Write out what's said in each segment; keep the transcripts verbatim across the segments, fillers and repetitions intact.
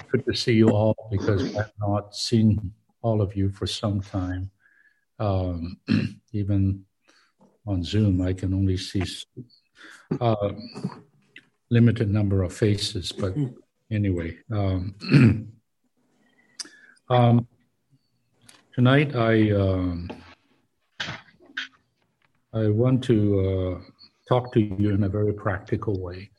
good to see you all because I've not seen all of you for some time. Um, even on Zoom, I can only see a uh, limited number of faces. But anyway, um, um, tonight I um, I want to uh, talk to you in a very practical way.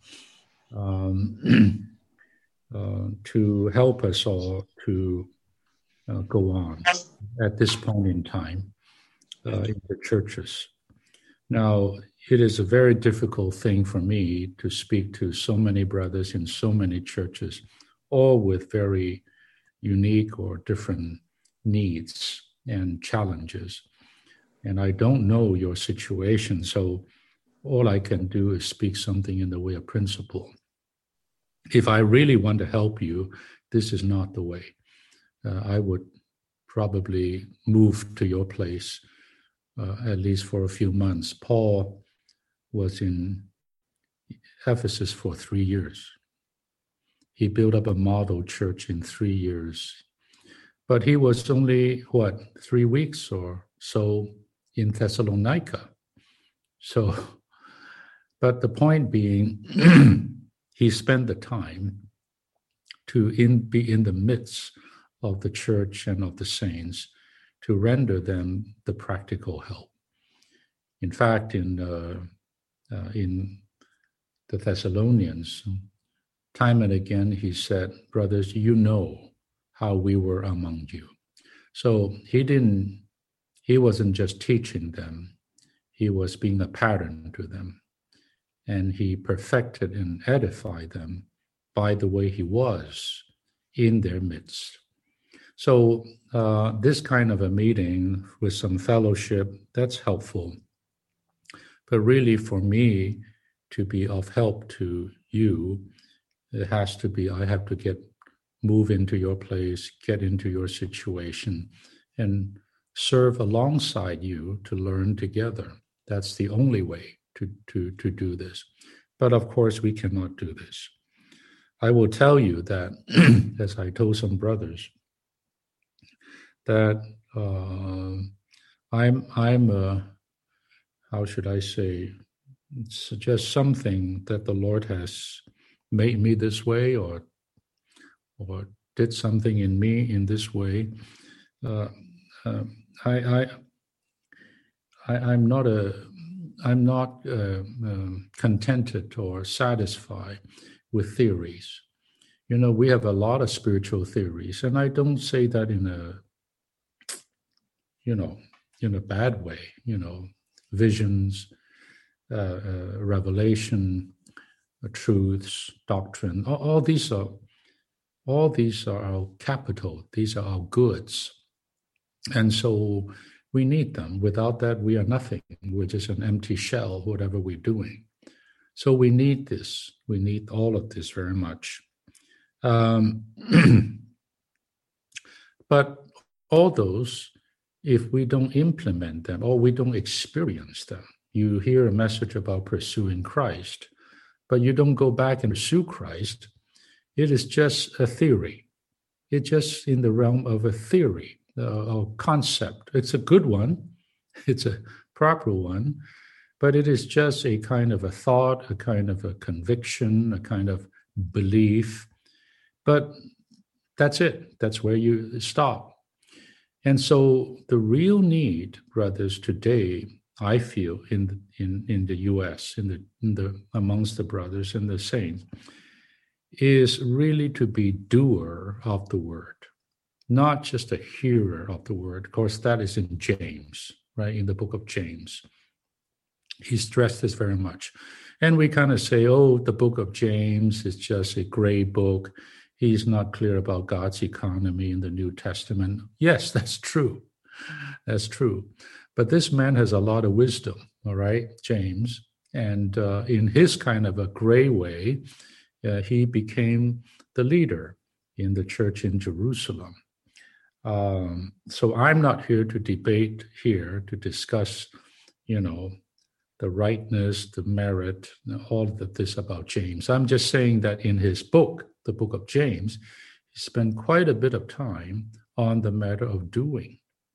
Um, uh, to help us all to uh, go on at this point in time uh, in the churches. Now, it is a very difficult thing for me to speak to so many brothers in so many churches, all with very unique or different needs and challenges. And I don't know your situation, so all I can do is speak something in the way of principle. If I really want to help you, this is not the way. Uh, I would probably move to your place, uh, at least for a few months. Paul was in Ephesus for three years. He built up a model church in three years. But he was only, what, three weeks or so in Thessalonica. So, but the point being, he spent the time to in, be in the midst of the church and of the saints to render them the practical help. In fact, in uh, uh, in the Thessalonians, time and again he said, brothers, you know how we were among you. So he didn't, he wasn't just teaching them, he was being a pattern to them. And he perfected and edified them by the way he was in their midst. So uh, this kind of a meeting with some fellowship, that's helpful. But really for me to be of help to you, it has to be, I have to get, move into your place, get into your situation, and serve alongside you to learn together. That's the only way to, to, to do this. But of course, we cannot do this. I will tell you that, as I told some brothers, that uh, I'm, I'm a, how should I say, it's just something that the Lord has made me this way or, or did something in me in this way. Uh, uh, I, I, I, I'm not a, I'm not uh, um, contented or satisfied with theories. You know, we have a lot of spiritual theories, and I don't say that in a, you know, in a bad way. You know, visions, uh, uh, revelation, uh, truths, doctrine. All, all these are, all these are our capital. These are our goods, and so we need them. Without that, we are nothing. We're just an empty shell, whatever we're doing. So we need this. We need all of this very much. Um, but all those, if we don't implement them or we don't experience them, you hear a message about pursuing Christ, but you don't go back and pursue Christ, it is just a theory. It's just in the realm of a theory, a concept. It's a good one. It's a proper one, but it is just a kind of a thought, a kind of a conviction, a kind of belief. But that's it. That's where you stop. And so the real need, brothers, today, I feel in the, in, in the U S, in the, in the amongst the brothers and the saints, is really to be doer of the word, not just a hearer of the word. Of course, that is in James, right? In the book of James. He stressed this very much. And we kind of say, oh, the book of James is just a gray book. He's not clear about God's economy in the New Testament. Yes, that's true. That's true. But this man has a lot of wisdom, all right, James. And uh, in his kind of a gray way, uh, he became the leader in the church in Jerusalem. Um, so I'm not here to debate here, to discuss, you know, the rightness, the merit, all of this about James. I'm just saying that in his book, the book of James, he spent quite a bit of time on the matter of doing.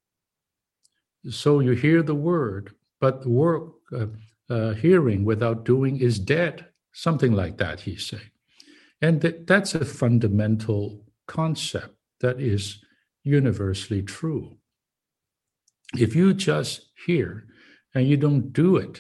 So you hear the word, but the work, uh, uh, hearing without doing is dead. Something like that, he said. And th- that's a fundamental concept that is universally true. If you just hear and you don't do it,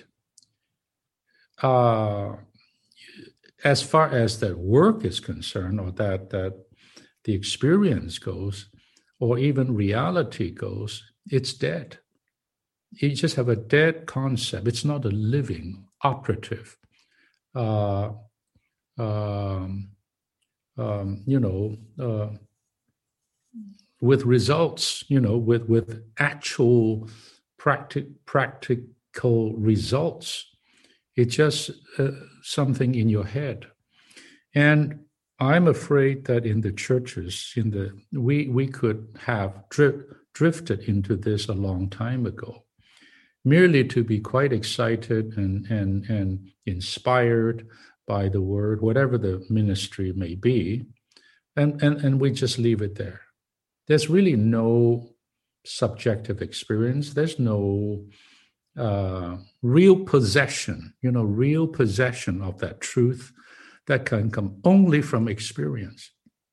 uh, as far as that work is concerned, or that, that the experience goes, or even reality goes, it's dead. You just have a dead concept. It's not a living, operative, uh, um, um, you know, uh, with results, you know, with, with actual practic- practical results. It's just uh, something in your head. And I'm afraid that in the churches, in the we we could have dri- drifted into this a long time ago, merely to be quite excited and, and, and inspired by the word, whatever the ministry may be, and, and, and we just leave it there. There's really no subjective experience. There's no uh, real possession, you know, real possession of that truth that can come only from experience.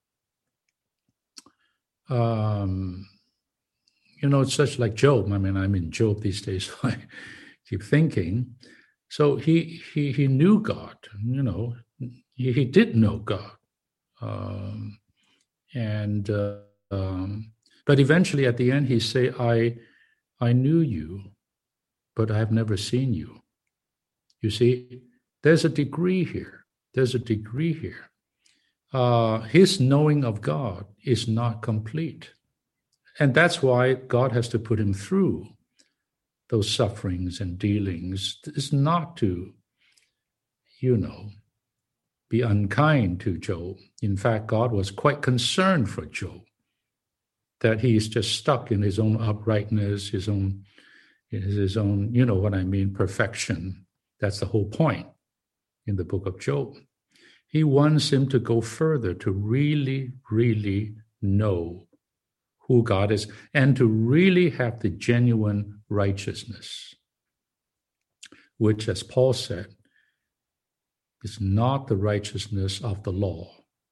Um, you know, it's such like Job. I mean, I'm in Job these days, so I keep thinking. So he he he knew God, you know, he, he did know God. Um, and uh, um, but eventually at the end he say, I I knew you, but I have never seen you. You see, there's a degree here. There's a degree here. Uh, his knowing of God is not complete. And that's why God has to put him through those sufferings and dealings. It's not to, you know, be unkind to Job. In fact, God was quite concerned for Job, that he's just stuck in his own uprightness, his own, his own, you know what I mean, perfection. That's the whole point in the book of Job. He wants him to go further, to really, really know who God is, and to really have the genuine righteousness, which, as Paul said, is not the righteousness of the law,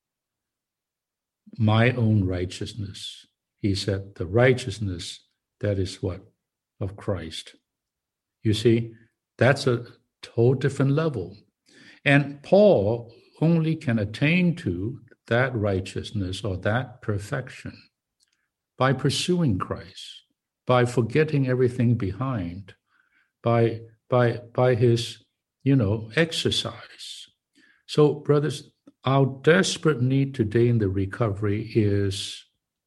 my own righteousness. He said, the righteousness, that is what? Of Christ. You see, that's a whole different level. And Paul only can attain to that righteousness or that perfection by pursuing Christ, by forgetting everything behind, by by by his, you know, exercise. So, brothers, our desperate need today in the recovery is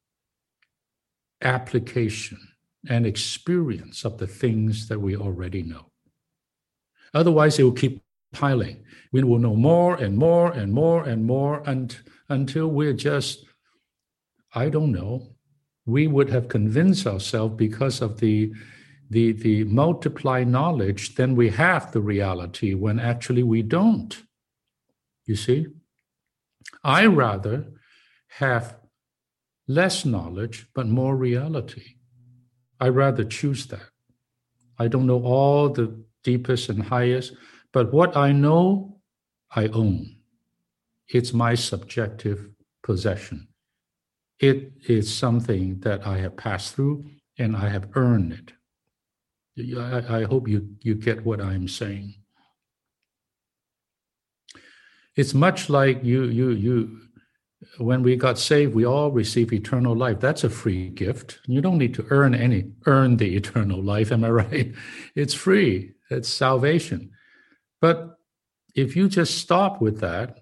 application and experience of the things that we already know. Otherwise, it will keep piling. We will know more and more and more and more and, until we're just, I don't know, we would have convinced ourselves because of the, the, the multiplied knowledge, then we have the reality when actually we don't. You see? I rather have less knowledge, but more reality. I rather choose that. I don't know all the deepest and highest, but what I know, I own. It's my subjective possession. It is something that I have passed through and I have earned it. I, I hope you, you get what I'm saying. It's much like you, you, you, when we got saved, we all receive eternal life. That's a free gift. You don't need to earn any, earn the eternal life. Am I right? It's free. It's salvation. But if you just stop with that,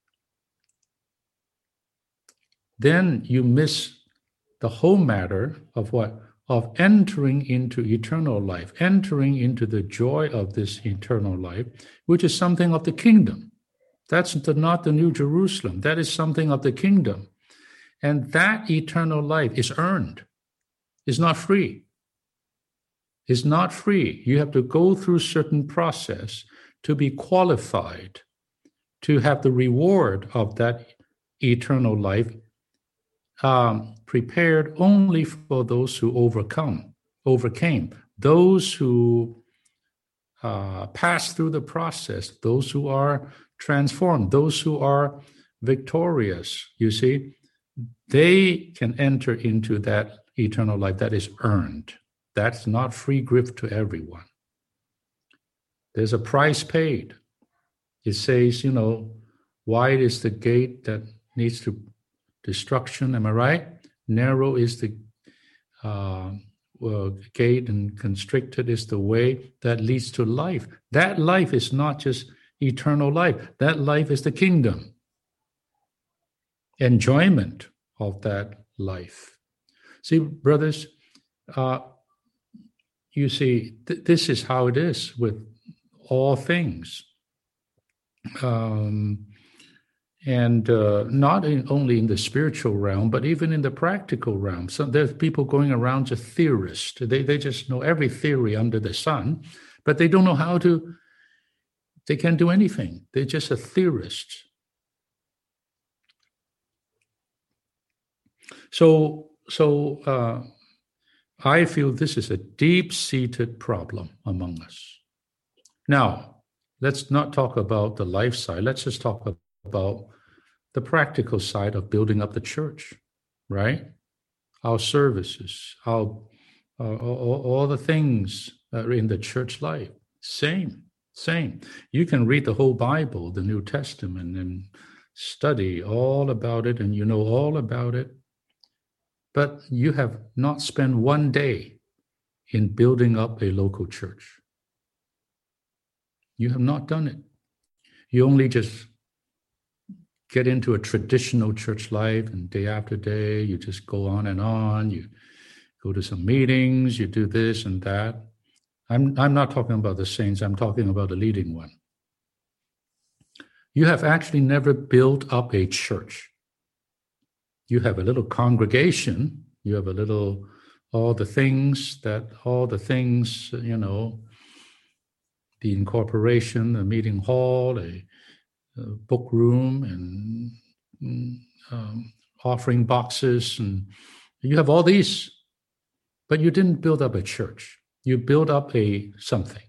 then you miss the whole matter of what? Of entering into eternal life, entering into the joy of this eternal life, which is something of the kingdom. That's the, not the New Jerusalem. That is something of the kingdom. And that eternal life is earned. It's not free. It's not free. You have to go through certain process to be qualified to have the reward of that eternal life um, prepared only for those who overcome, overcame, those who uh, pass through the process, those who are transformed, those who are victorious. You see, they can enter into that eternal life that is earned. That's not free gift to everyone. There's a price paid. It says, you know, wide is the gate that leads to destruction. Am I right? Narrow is the uh, well, gate, and constricted is the way that leads to life. That life is not just eternal life. That life is the kingdom. Enjoyment of that life. See, brothers, uh, you see, th- this is how it is with all things. Um, and uh, not in, only in the spiritual realm, but even in the practical realm. So there's people going around just theorists. They, they just know every theory under the sun, but they don't know how to, they can't do anything. They're just a theorist. So, so uh, I feel this is a deep-seated problem among us. Now, let's not talk about the life side. Let's just talk about the practical side of building up the church, right? Our services, our uh, all, all the things that are in the church life. Same, same. You can read the whole Bible, the New Testament, and study all about it, and you know all about it. But you have not spent one day in building up a local church. You have not done it. You only just get into a traditional church life, and day after day, you just go on and on. You go to some meetings, you do this and that. I'm, I'm not talking about the saints, I'm talking about the leading one. You have actually never built up a church. You have a little congregation, you have a little, all the things that, all the things, you know, the incorporation, a meeting hall, a, a book room, and um, offering boxes, and you have all these, but you didn't build up a church. You build up a something.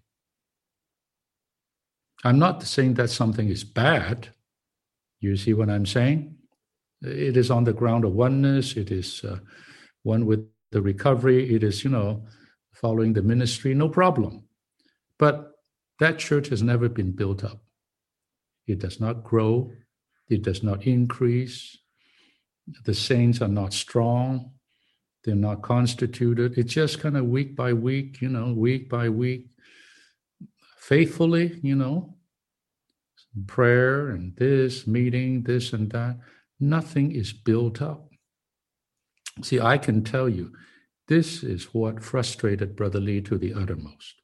I'm not saying that something is bad. You see what I'm saying? It is on the ground of oneness. It is uh, one with the recovery. It is, you know, following the ministry, no problem. But that church has never been built up. It does not grow. It does not increase. The saints are not strong. They're not constituted. It's just kind of week by week, you know, week by week, faithfully, you know, prayer and this, meeting, this and that. Nothing is built up. See, I can tell you, this is what frustrated Brother Lee to the uttermost.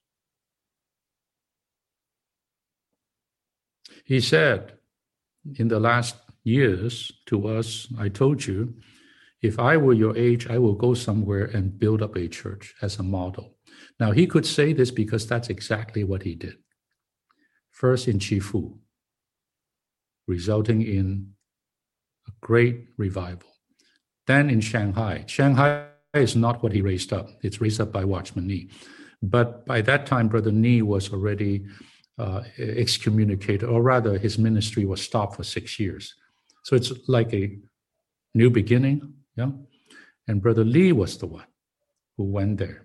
He said, in the last years to us, I told you, if I were your age, I will go somewhere and build up a church as a model. Now, he could say this because that's exactly what he did. First in Chifu, resulting in a great revival. Then in Shanghai. Shanghai is not what he raised up. It's raised up by Watchman Nee. But by that time, Brother Nee was already uh, excommunicated, or rather his ministry was stopped for six years. So it's like a new beginning, yeah? And Brother Lee was the one who went there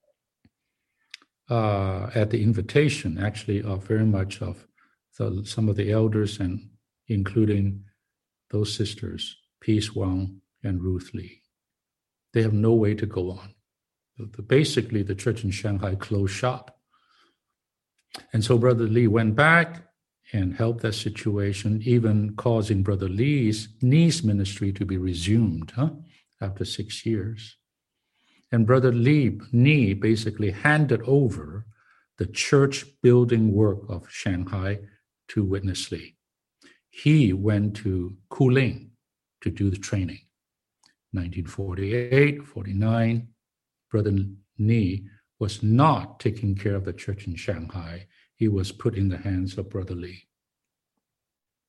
uh, at the invitation, actually, of very much of the, some of the elders, and including those sisters, Peace Wang and Ruth Lee. They have no way to go on. Basically, the church in Shanghai closed shop. And so Brother Lee went back and helped that situation, even causing Brother Lee's Nee's ministry to be resumed huh, after six years. And Brother Lee, Nee basically handed over the church building work of Shanghai to Witness Lee. He went to Kuling to do the training. nineteen forty-eight, forty-nine, Brother Nee was not taking care of the church in Shanghai. He was put in the hands of Brother Lee.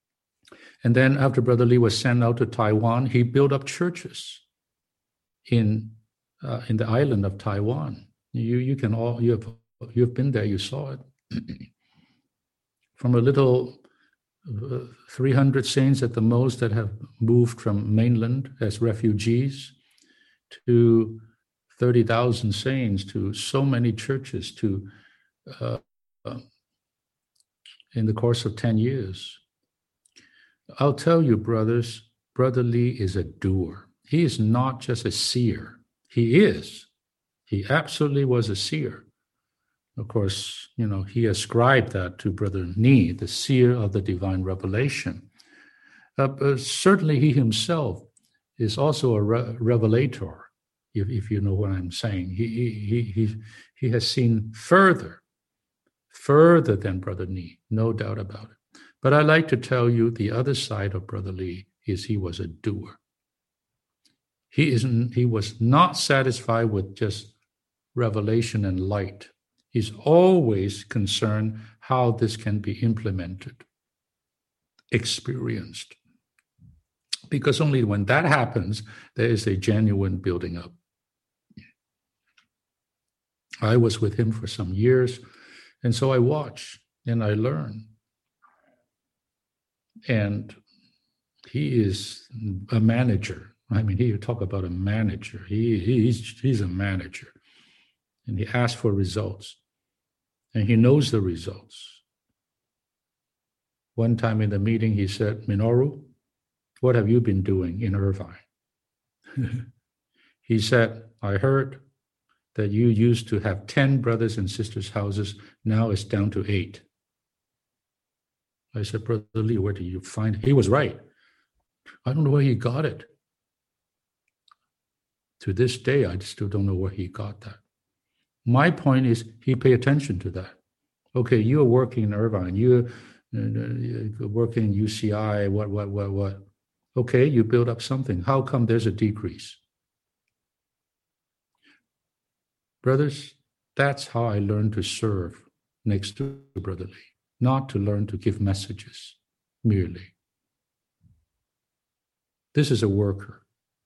And then after Brother Lee was sent out to Taiwan, he built up churches in uh, in the island of Taiwan. You you can all you have you've been there, you saw it. From a little uh, three hundred saints at the most that have moved from mainland as refugees to thirty thousand saints, to so many churches, to uh, uh, in the course of ten years. I'll tell you, brothers, Brother Lee is a doer. He is not just a seer. He is. He absolutely was a seer. Of course, you know, he ascribed that to Brother Ni, the seer of the divine revelation. Uh, but certainly he himself is also a re- revelator, if, if you know what I'm saying. He, he, he, he has seen further, further than Brother Ni, no doubt about it. But I like to tell you the other side of Brother Lee is he was a doer. He isn't. He was not satisfied with just revelation and light. He's always concerned how this can be implemented, experienced. Because only when that happens, there is a genuine building up. I was with him for some years, and so I watch and I learn. And he is a manager. I mean, you talk about a manager. He, he's, he's a manager. And he asks for results. And he knows the results. One time in the meeting, he said, Minoru, what have you been doing in Irvine? He said, I heard that you used to have ten brothers and sisters' houses. Now it's down to eight. I said, Brother Lee, where do you find it? He was right. I don't know where he got it. To this day, I still don't know where he got that. My point is, he paid attention to that. Okay, you're working in Irvine, you're, uh, working in U C I, what, what, what, what. Okay, you build up something. How come there's a decrease? Brothers, that's how I learned to serve next to Brother Lee, not to learn to give messages merely. This is a worker.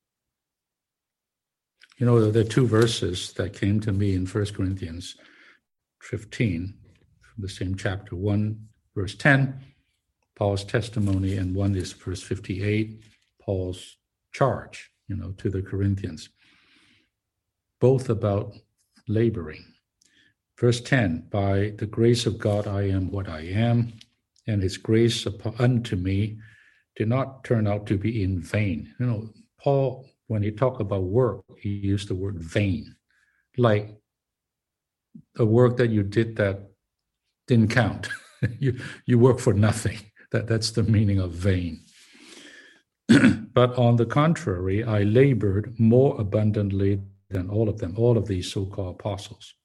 You know, there are two verses that came to me in First Corinthians fifteen, from the same chapter. One, verse ten, Paul's testimony, and one is verse fifty-eight, Paul's charge, you know, to the Corinthians. Both about laboring. Verse ten, by the grace of God I am what I am, and his grace unto me did not turn out to be in vain. You know, Paul, when he talked about work, he used the word vain, like a work that you did that didn't count. you you work for nothing. That, that's the meaning of vain. But on the contrary, I labored more abundantly than all of them, all of these so-called apostles.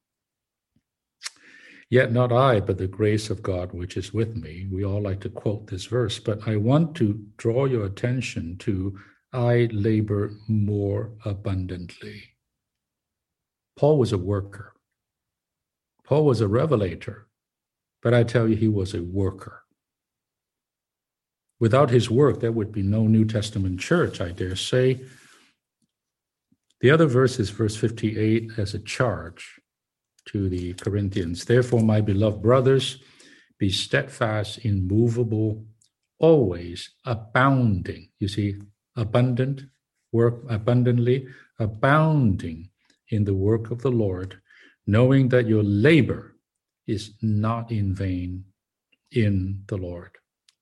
Yet not I, but the grace of God which is with me. We all like to quote this verse, but I want to draw your attention to I labor more abundantly. Paul was a worker. Paul was a revelator, but I tell you, he was a worker. Without his work, there would be no New Testament church, I dare say. The other verse is verse fifty-eight as a charge to the Corinthians. Therefore, my beloved brothers, be steadfast, immovable, always abounding. You see, abundant, work abundantly, abounding in the work of the Lord, knowing that your labor is not in vain in the Lord.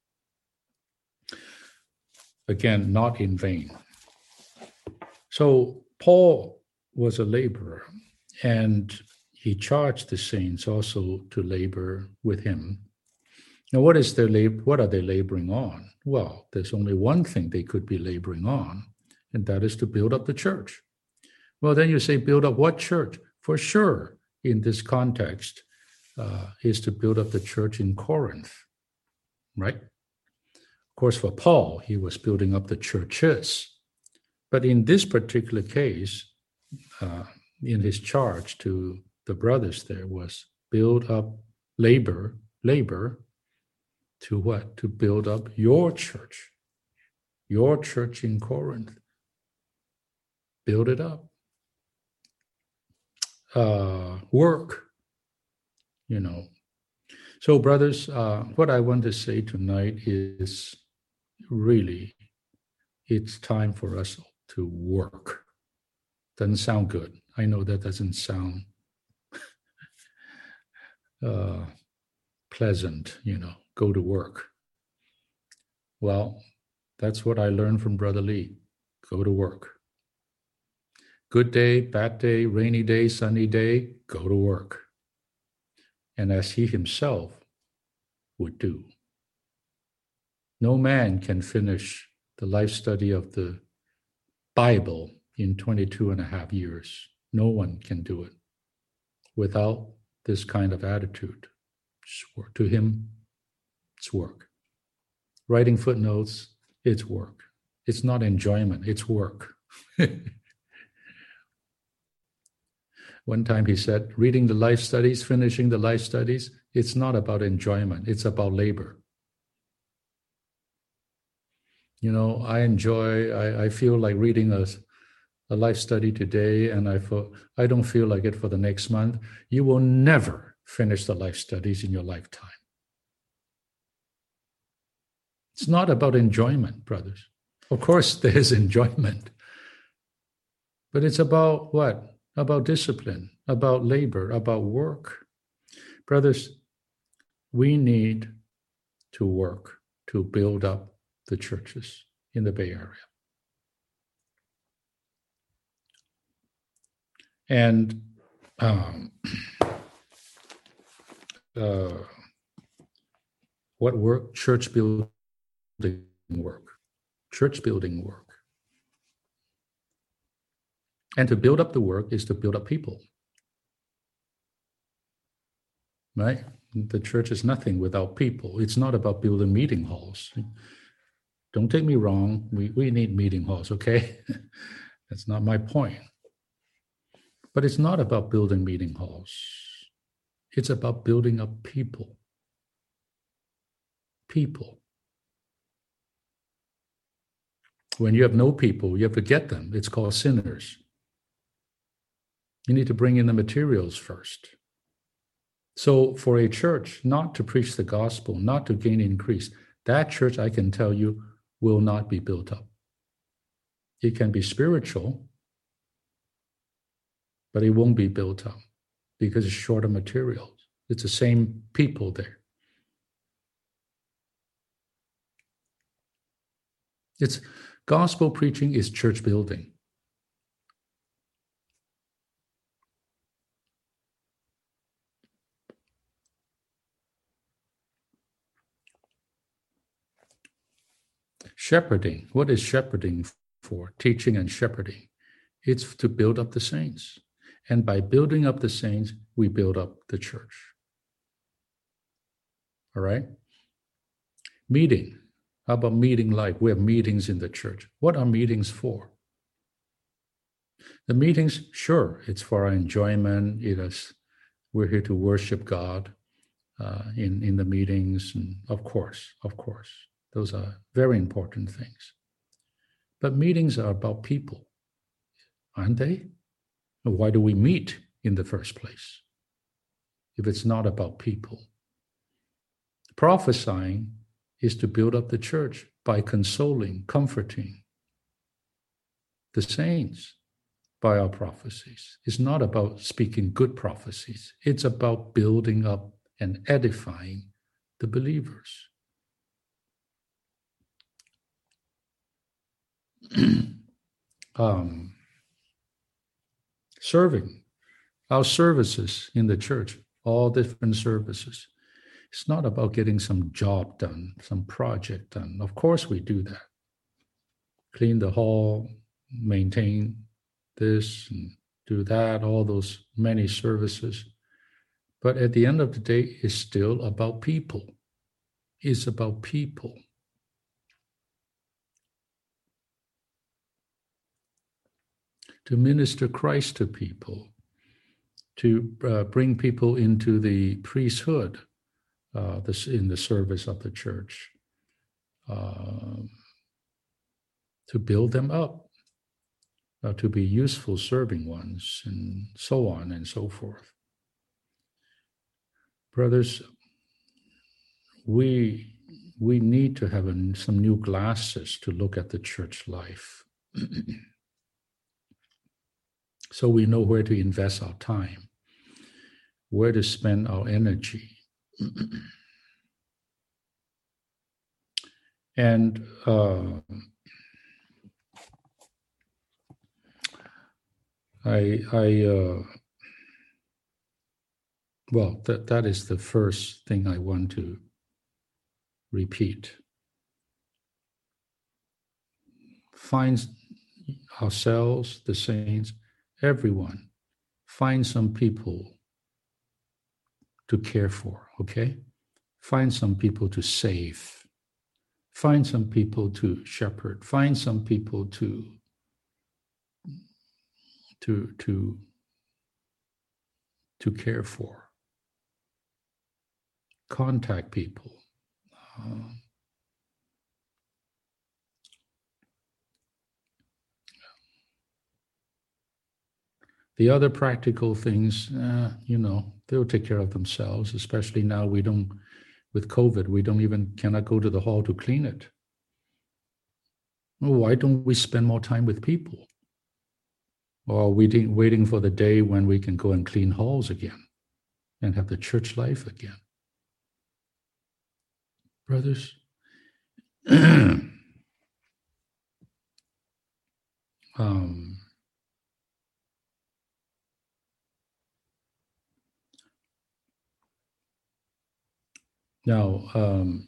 Again, not in vain. So Paul was a laborer, and he charged the saints also to labor with him. Now, what is their lab- what are they laboring on? Well, there's only one thing they could be laboring on, and that is to build up the church. Well, then you say, build up what church? For sure, in this context, uh, is to build up the church in Corinth, right? Of course, for Paul, he was building up the churches. But in this particular case, uh, in his charge to the brothers there was build up labor, labor, To what? To build up your church, your church in Corinth. Build it up. Uh, work, you know. So, brothers, uh, what I want to say tonight is really, it's time for us to work. Doesn't sound good. I know that doesn't sound uh, pleasant, you know, go to work. Well, that's what I learned from Brother Lee. Go to work. Good day, bad day, rainy day, sunny day, go to work. And as he himself would do. No man can finish the life study of the Bible in twenty-two and a half years. No one can do it without this kind of attitude. To him, it's work. Writing footnotes, it's work. It's not enjoyment, it's work. One time he said, reading the life studies, finishing the life studies, it's not about enjoyment, it's about labor. You know, I enjoy, I, I feel like reading a, a life study today, and I feel, I don't feel like it for the next month. You will never finish the life studies in your lifetime. It's not about enjoyment, brothers. Of course, there's enjoyment. But it's about what? About discipline, about labor, about work. Brothers, we need to work to build up the churches in the Bay Area. And um, uh, what work? Church building work. Church building work. And to build up the work is to build up people. Right? The church is nothing without people. It's not about building meeting halls. Don't take me wrong. We, we need meeting halls, okay? That's not my point. But it's not about building meeting halls. It's about building up people. People. When you have no people, you have to get them. It's called sinners. You need to bring in the materials first. So for a church not to preach the gospel, not to gain increase, that church, I can tell you, will not be built up. It can be spiritual, but it won't be built up because it's short of materials. It's the same people there. It's gospel preaching is church building. Shepherding. What is shepherding for? Teaching and shepherding. It's to build up the saints. And by building up the saints, we build up the church. All right? Meeting. How about meeting life? We have meetings in the church. What are meetings for? The meetings, sure, it's for our enjoyment. It is, we're here to worship God uh, in, in the meetings. And of course, of course, those are very important things. But meetings are about people, aren't they? Why do we meet in the first place if it's not about people? Prophesying is to build up the church by consoling, comforting the saints by our prophecies. It's not about speaking good prophecies. It's about building up and edifying the believers. um, serving, our services in the church, all different services. It's not about getting some job done, some project done. Of course we do that. Clean the hall, maintain this, and do that, all those many services. But at the end of the day, it's still about people. It's about people. To minister Christ to people, to uh, bring people into the priesthood, uh, this in the service of the church, uh, to build them up, uh, to be useful serving ones, and so on and so forth. Brothers, we we need to have a, some new glasses to look at the church life. So we know where to invest our time, where to spend our energy. And uh, I, I uh, well, that, that is the first thing I want to repeat. Find ourselves, the saints, everyone, find some people to care for, okay? Find some people to save. Find some people to shepherd. Find some people to, to, to, to care for. Contact people. Uh, The other practical things, uh, you know, they'll take care of themselves, especially now we don't, with COVID, we don't even, cannot go to the hall to clean it. Well, why don't we spend more time with people? Or waiting, waiting for the day when we can go and clean halls again and have the church life again. Brothers, um, now, um,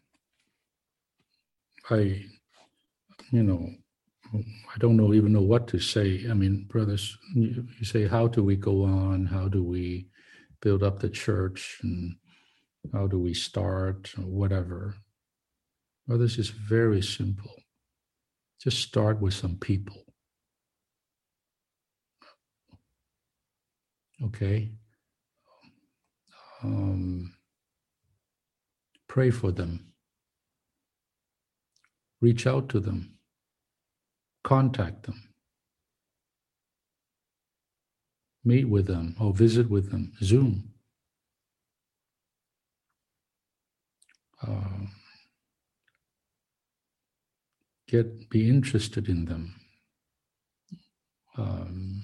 I, you know, I don't know even know what to say. I mean, brothers, you, you say, how do we go on? How do we build up the church? And how do we start? Or whatever. Brothers, it's very simple. Just start with some people. Okay? Um, pray for them. Reach out to them. Contact them. Meet with them or visit with them. Zoom. Uh, get be interested in them. Um,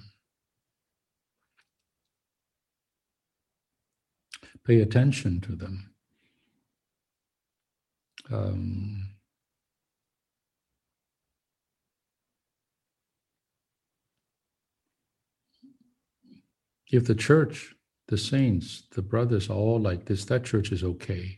pay attention to them. Um, if the church, the saints, the brothers are all like this, that church is okay.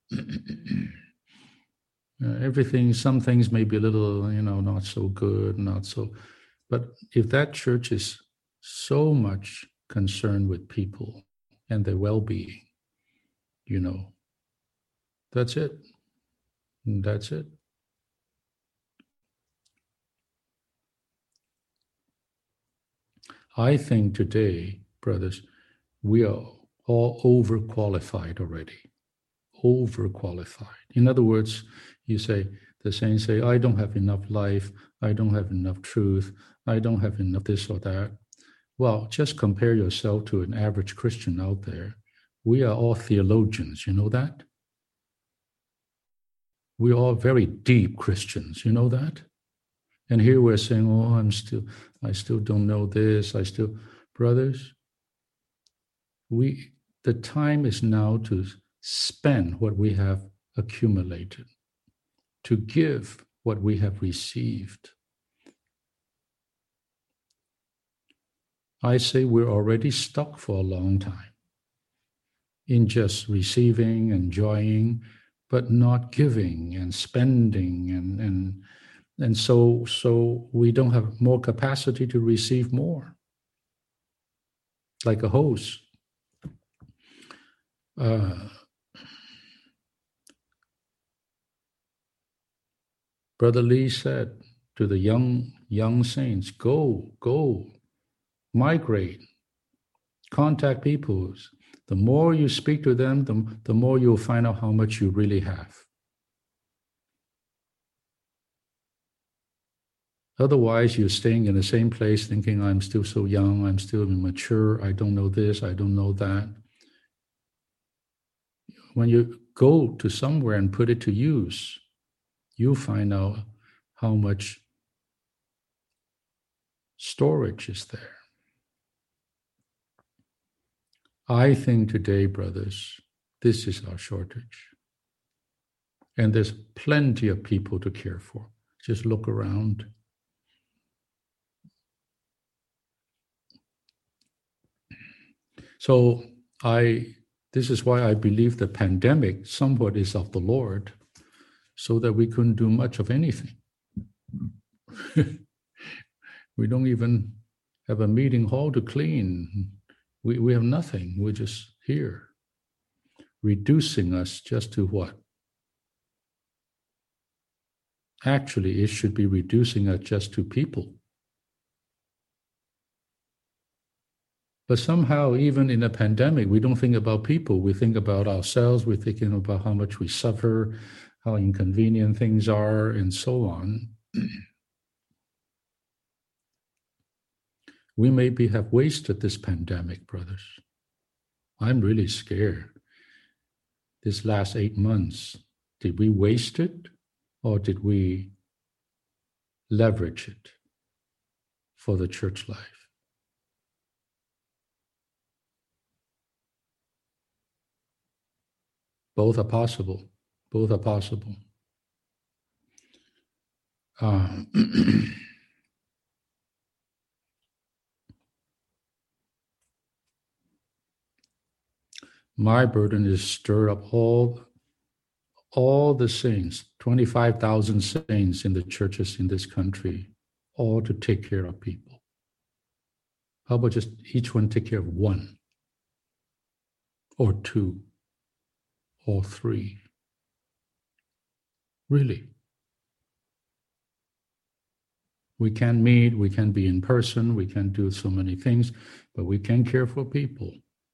Uh, everything, some things may be a little, you know, not so good, not so, but if that church is so much concerned with people and their well-being, you know, that's it. That's it. I think today, brothers, we are all overqualified already. Overqualified. In other words, you say, the saints say, I don't have enough life, I don't have enough truth, I don't have enough this or that. Well, just compare yourself to an average Christian out there. We are all theologians, you know that? We're all very deep Christians, you know that? And here we're saying, oh, I'm still, I still don't know this, I still, brothers, we, the time is now to spend what we have accumulated, to give what we have received. I say we're already stuck for a long time in just receiving, enjoying, but not giving and spending, and and and so so we don't have more capacity to receive more. Like a hose. Uh, Brother Lee said to the young young saints, go, go, migrate, contact people, The more you speak to them, the, the more you'll find out how much you really have. Otherwise, you're staying in the same place thinking, I'm still so young, I'm still immature, I don't know this, I don't know that. When you go to somewhere and put it to use, you find out how much storage is there. I think today, brothers, this is our shortage. And there's plenty of people to care for. Just look around. So I, this is why I believe the pandemic somewhat is of the Lord, so that we couldn't do much of anything. We don't even have a meeting hall to clean. We, we have nothing. We're just here, reducing us just to what? Actually, it should be reducing us just to people. But somehow, even in a pandemic, we don't think about people. We think about ourselves. We're thinking about how much we suffer, how inconvenient things are, and so on. We maybe have wasted this pandemic, brothers. I'm really scared. This last eight months, did we waste it, or did we leverage it for the church life? Both are possible. Both are possible. Uh, my burden is stir up all, all the saints, twenty-five thousand saints in the churches in this country, all to take care of people. How about just each one take care of one, or two, or three? Really? We can meet, we can be in person, we can do so many things, but we can care for people.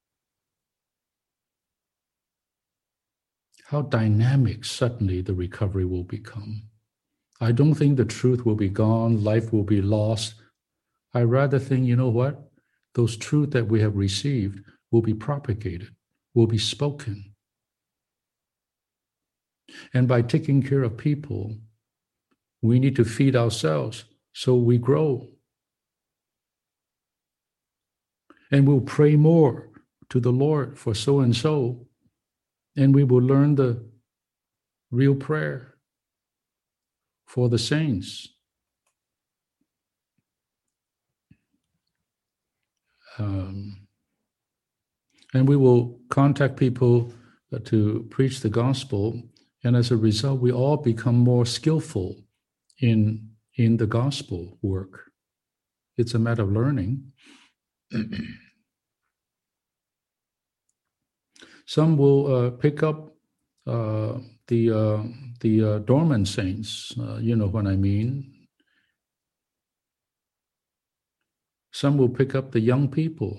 How dynamic suddenly the recovery will become. I don't think the truth will be gone, life will be lost. I rather think, you know what? Those truths that we have received will be propagated, will be spoken. And by taking care of people, we need to feed ourselves so we grow. And we'll pray more to the Lord for so and so, and we will learn the real prayer for the saints. Um, and we will contact people to preach the gospel, and as a result, we all become more skillful in, in the gospel work. It's a matter of learning. Some will uh, pick up uh, the uh, the uh, dormant saints, uh, you know what I mean. Some will pick up the young people.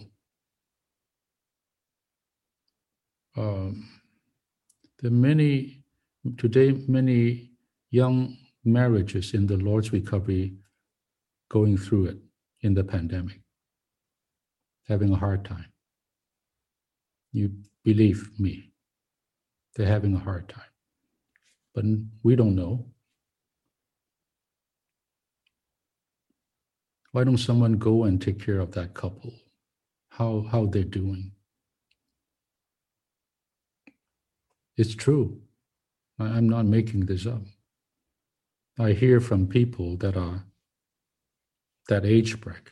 Um, there are many, today, many young marriages in the Lord's recovery going through it in the pandemic, having a hard time. You believe me, they're having a hard time. But we don't know. Why don't someone go and take care of that couple? How, how they're doing? It's true. I'm not making this up. I hear from people that are that age bracket.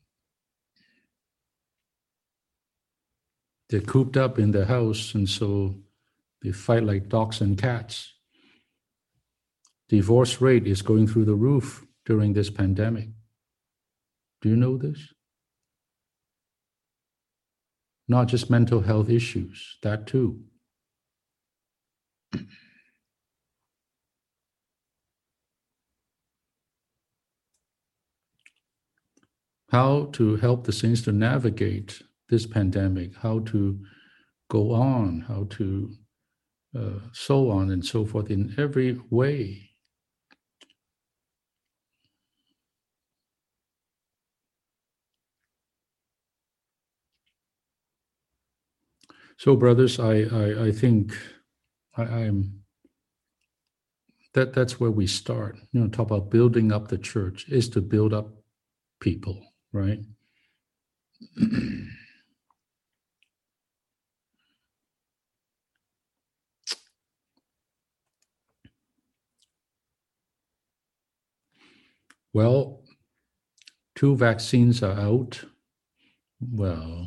They're cooped up in their house, and so they fight like dogs and cats. Divorce rate is going through the roof during this pandemic. Do you know this? Not just mental health issues, that too. How to help the saints to navigate this pandemic, how to go on, how to uh, so on and so forth in every way. So, brothers, I I, I think I, I'm that that's where we start. You know, talk about building up the church is to build up people, right? Well, two vaccines are out. Well,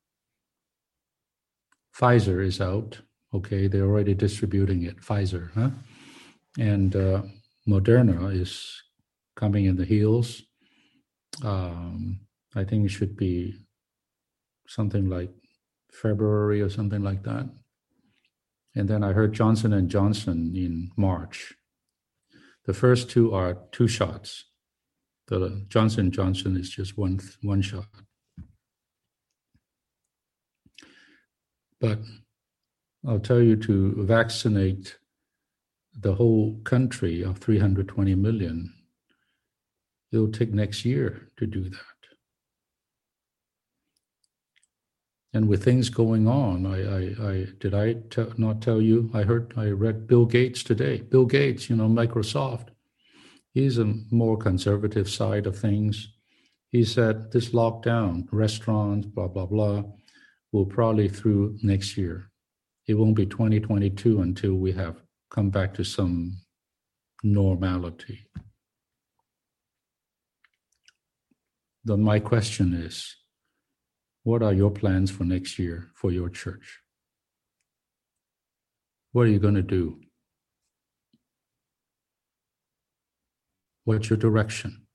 Pfizer is out. Okay, they're already distributing it. Pfizer, huh? And uh, Moderna is coming in the heels. Um, I think it should be something like February or something like that. And then I heard Johnson and Johnson in March. The first two are two shots. The Johnson and Johnson is just one one shot. But I'll tell you, to vaccinate the whole country of three hundred twenty million, it'll take next year to do that. And with things going on, I, I, I did I te- not tell you? I heard, I read Bill Gates today. Bill Gates, you know, Microsoft. He's a more conservative side of things. He said this lockdown, restaurants, blah blah blah, will probably through next year. It won't be twenty twenty-two until we have come back to some normality. Then my question is, what are your plans for next year for your church? What are you going to do? What's your direction?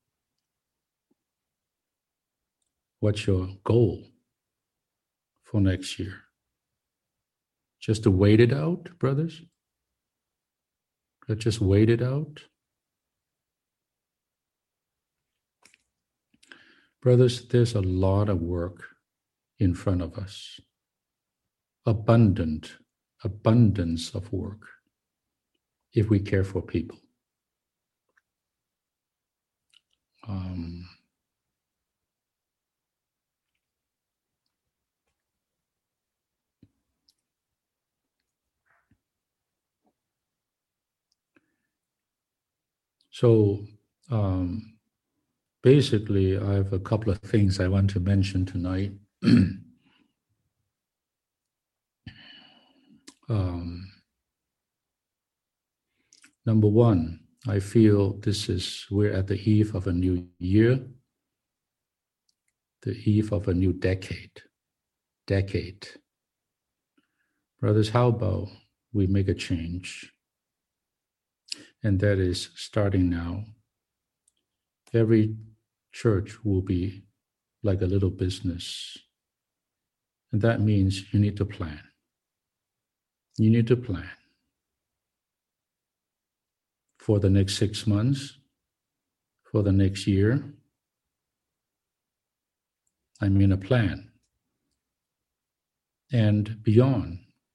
What's your goal for next year? Just to wait it out, brothers? Let's just wait it out? Brothers, there's a lot of work in front of us. Abundant, abundance of work if we care for people. Um, so um, basically, I have a couple of things I want to mention tonight. um, number one, I feel this is, we're at the eve of a new year, the eve of a new decade. Decade. Brothers, how about we make a change? And that is starting now. Every church will be like a little business. And that means you need to plan. You need to plan for the next six months, for the next year. I mean, a plan. And beyond,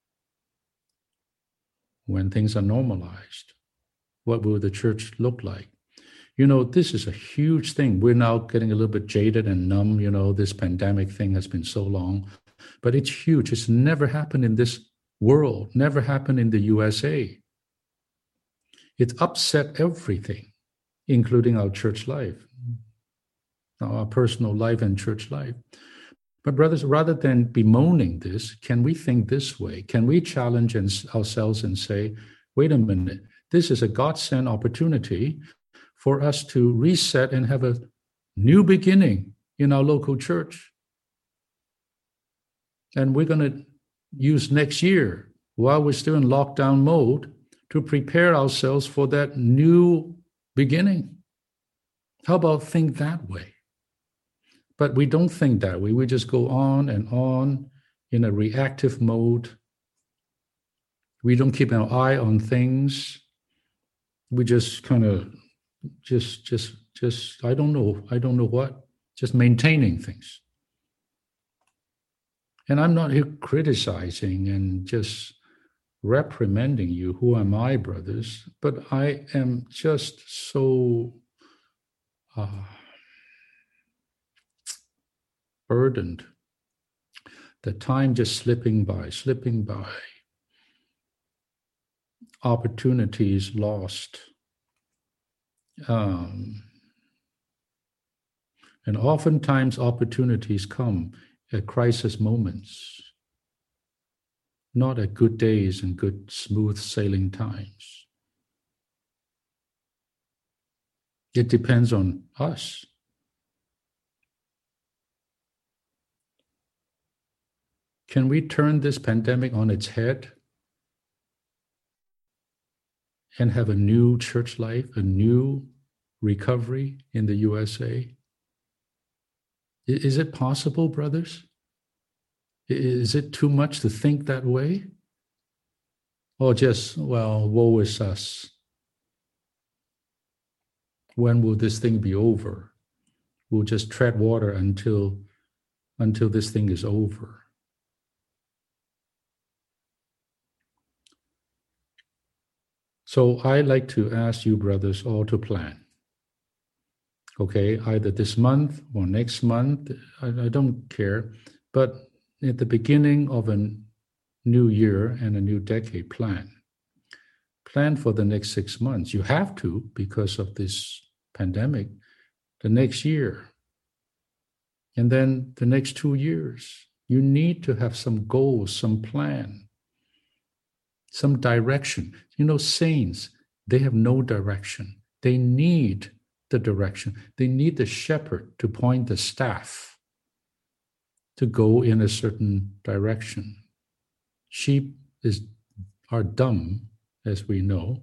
when things are normalized, what will the church look like? You know, this is a huge thing. We're now getting a little bit jaded and numb. You know, this pandemic thing has been so long, but it's huge. It's never happened in this world, never happened in the U S A. It upset everything, including our church life, our personal life and church life. But brothers, rather than bemoaning this, can we think this way? Can we challenge ourselves and say, wait a minute, this is a God-sent opportunity for us to reset and have a new beginning in our local church. And we're going to use next year, while we're still in lockdown mode, to prepare ourselves for that new beginning. How about think that way? But we don't think that way. We just go on and on in a reactive mode. We don't keep an eye on things. We just kind of just, just, just, I don't know, I don't know what, just maintaining things. And I'm not here criticizing and just reprimanding you. Who am I, brothers? But I am just so uh, burdened. The time just slipping by, slipping by. Opportunities lost. Um, and oftentimes opportunities come at crisis moments, not at good days and good smooth sailing times. It depends on us. Can we turn this pandemic on its head and have a new church life, a new recovery in the U S A? Is it possible, brothers? Is it too much to think that way? Or just, well, woe is us. When will this thing be over? We'll just tread water until, until this thing is over. So I like to ask you, brothers, all to plan. Okay, either this month or next month, I, I don't care. But at the beginning of a new year and a new decade, plan. Plan for the next six months. You have to because of this pandemic, the next year, and then the next two years. You need to have some goals, some plan, some direction. You know, saints, they have no direction. They need the direction. They need the shepherd to point the staff to go in a certain direction. Sheep is, are dumb, as we know.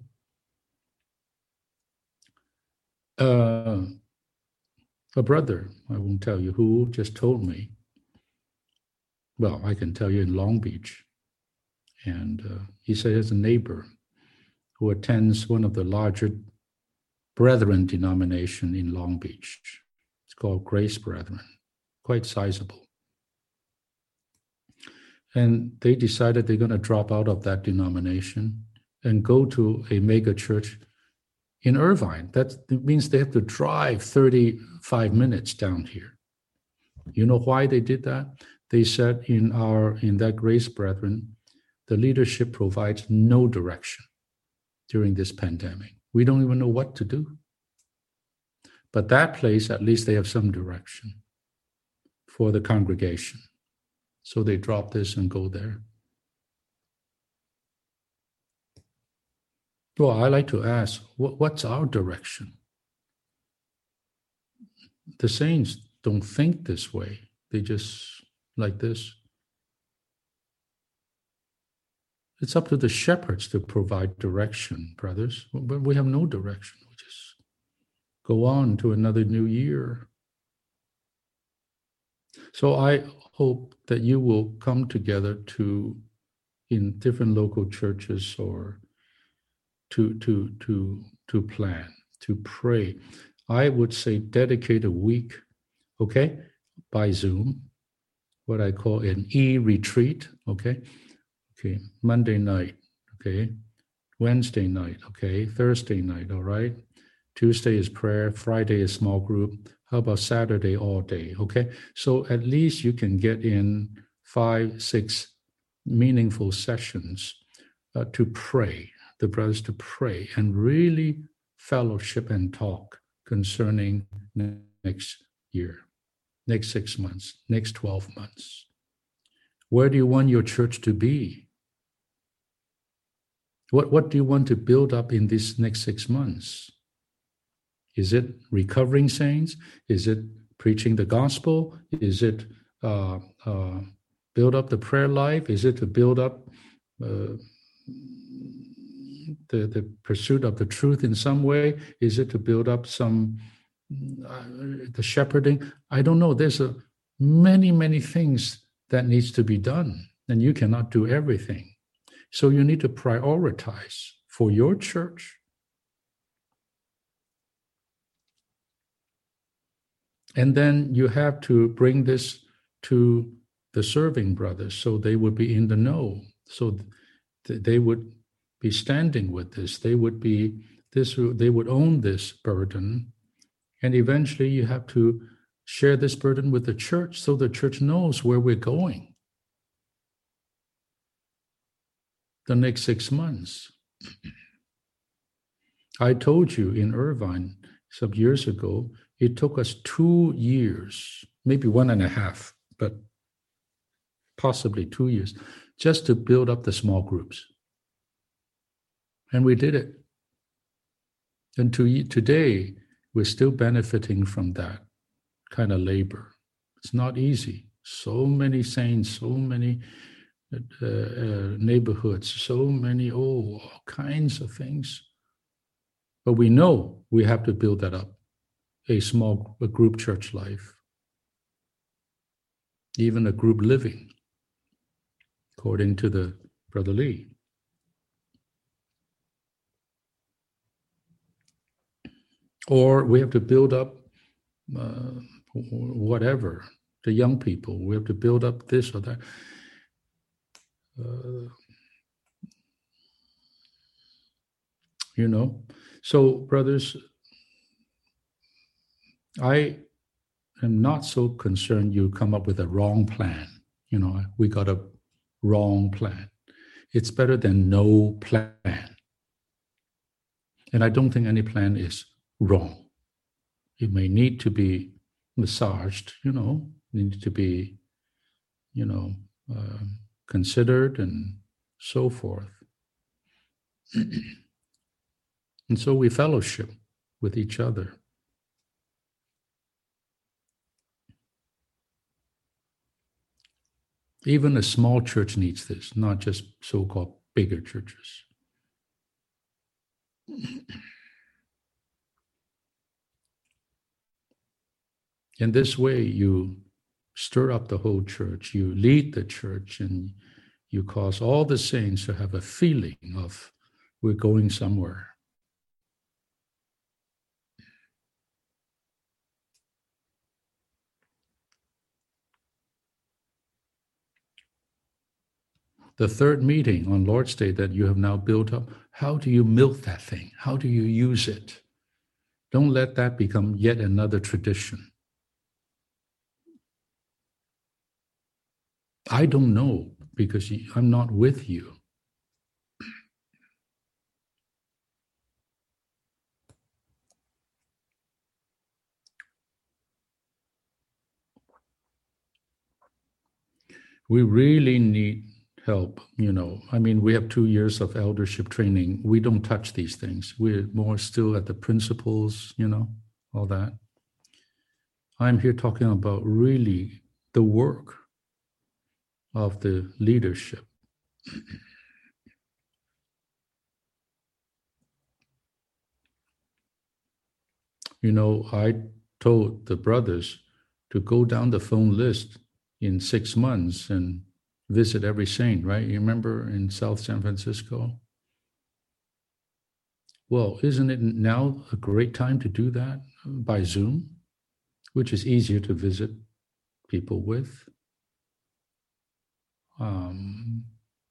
Uh, a brother, I won't tell you who, just told me, well, I can tell you in Long Beach, and uh, he said he has a neighbor who attends one of the larger Brethren denomination in Long Beach. It's called Grace Brethren, quite sizable. And they decided they're going to drop out of that denomination and go to a mega church in Irvine. That means they have to drive thirty-five minutes down here. You know why they did that? They said in our in that Grace Brethren, the leadership provides no direction during this pandemic. We don't even know what to do. But that place, at least they have some direction for the congregation. So they drop this and go there. Well, I like to ask, what, what's our direction? The saints don't think this way. They just like this. It's up to the shepherds to provide direction, brothers. But we have no direction. We just go on to another new year. So I hope that you will come together to, in different local churches, or to to to to plan, to pray. I would say dedicate a week, okay, by Zoom, what I call an e-retreat, okay? Okay, Monday night, okay, Wednesday night, okay, Thursday night, all right? Tuesday is prayer, Friday is small group. How about Saturday all day, okay? So at least you can get in five, six meaningful sessions uh, to pray, the brothers to pray and really fellowship and talk concerning next year, next six months, next twelve months. Where do you want your church to be? What, what do you want to build up in these next six months? Is it recovering saints? Is it preaching the gospel? Is it uh, uh, build up the prayer life? Is it to build up uh, the, the pursuit of the truth in some way? Is it to build up some, uh, the shepherding? I don't know. There's a, many, many things that needs to be done, and you cannot do everything. So you need to prioritize for your church. And then you have to bring this to the serving brothers, so they would be in the know. So th- they would be standing with this. They would be this. They would own this burden, and eventually you have to share this burden with the church, so the church knows where we're going the next six months. I told you in Irvine some years ago, it took us two years, maybe one and a half, but possibly two years, just to build up the small groups. And we did it. And to, today, we're still benefiting from that kind of labor. It's not easy. So many saints, so many uh, uh, neighborhoods, so many, oh, all kinds of things. But we know we have to build that up, a small a group church life, even a group living, according to the Brother Lee. Or we have to build up uh, whatever, the young people. We have to build up this or that. Uh, you know, so brothers, I am not so concerned you come up with a wrong plan. You know, we got a wrong plan. It's better than no plan. And I don't think any plan is wrong. It may need to be massaged, you know, need to be, you know, uh, considered and so forth. And so we fellowship with each other. Even a small church needs this, not just so-called bigger churches. In this way, you stir up the whole church, you lead the church, and you cause all the saints to have a feeling of we're going somewhere. The third meeting on Lord's Day that you have now built up, how do you milk that thing? How do you use it? Don't let that become yet another tradition. I don't know because I'm not with you. We really need help, you know. I mean, we have two years of eldership training. We don't touch these things. We're more still at the principles, you know, all that. I'm here talking about really the work of the leadership. You know, I told the brothers to go down the phone list in six months and visit every saint, right? You remember in South San Francisco? Well, isn't it now a great time to do that by Zoom, which is easier to visit people with? Um,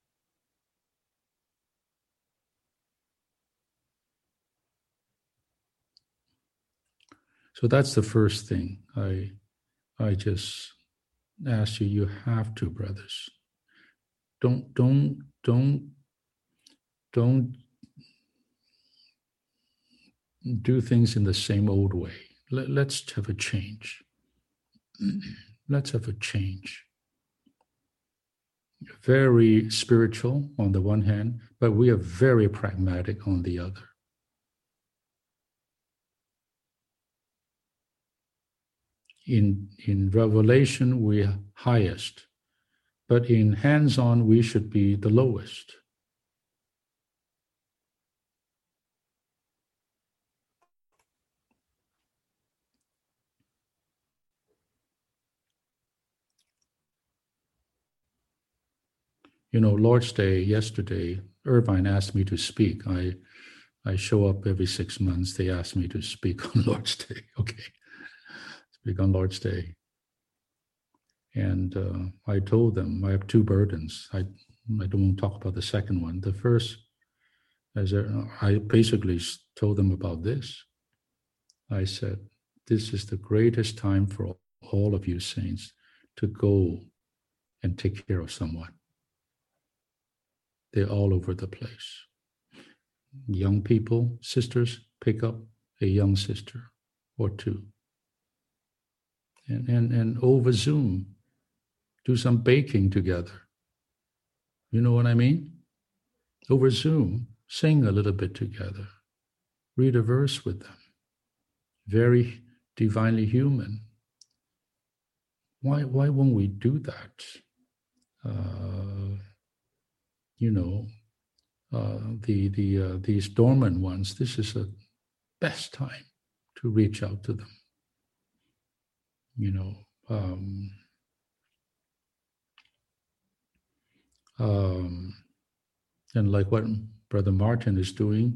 so that's the first thing I, I just ask you. You have to, brothers. Don't, don't, don't, don't do things in the same old way. Let, let's have a change. Let's have a change. Very spiritual on the one hand, but we are very pragmatic on the other. In, in revelation, we are highest, but in hands-on, we should be the lowest. You know, Lord's Day yesterday, Irvine asked me to speak. I, I show up every six months. They ask me to speak on Lord's Day. Okay, speak on Lord's Day. And uh, I told them I have two burdens. I I don't want to talk about the second one. The first, as I basically told them about this. I said, this is the greatest time for all of you saints to go and take care of someone. They're all over the place. Young people, sisters, pick up a young sister or two. And, and, and over Zoom, do some baking together. You know what I mean? Over Zoom, sing a little bit together. Read a verse with them. Very divinely human. Why, why won't we do that? Uh, you know, uh, the the uh, these dormant ones. This is the best time to reach out to them. You know, um, um, and like what Brother Martin is doing,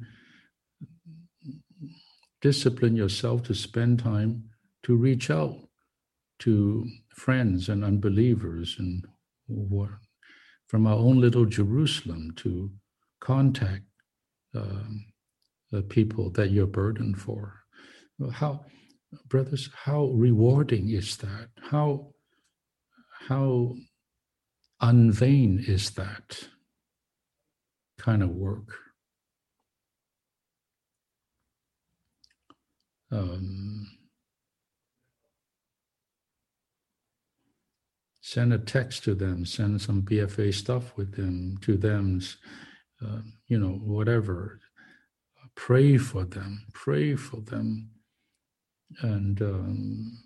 discipline yourself to spend time to reach out to friends and unbelievers and what, from our own little Jerusalem to contact um, the people that you're burdened for. How, brothers, how rewarding is that? How, how unvain is that kind of work? Um, send a text to them, send some B F A stuff with them, to them, uh, you know, whatever. Pray for them, pray for them. And um,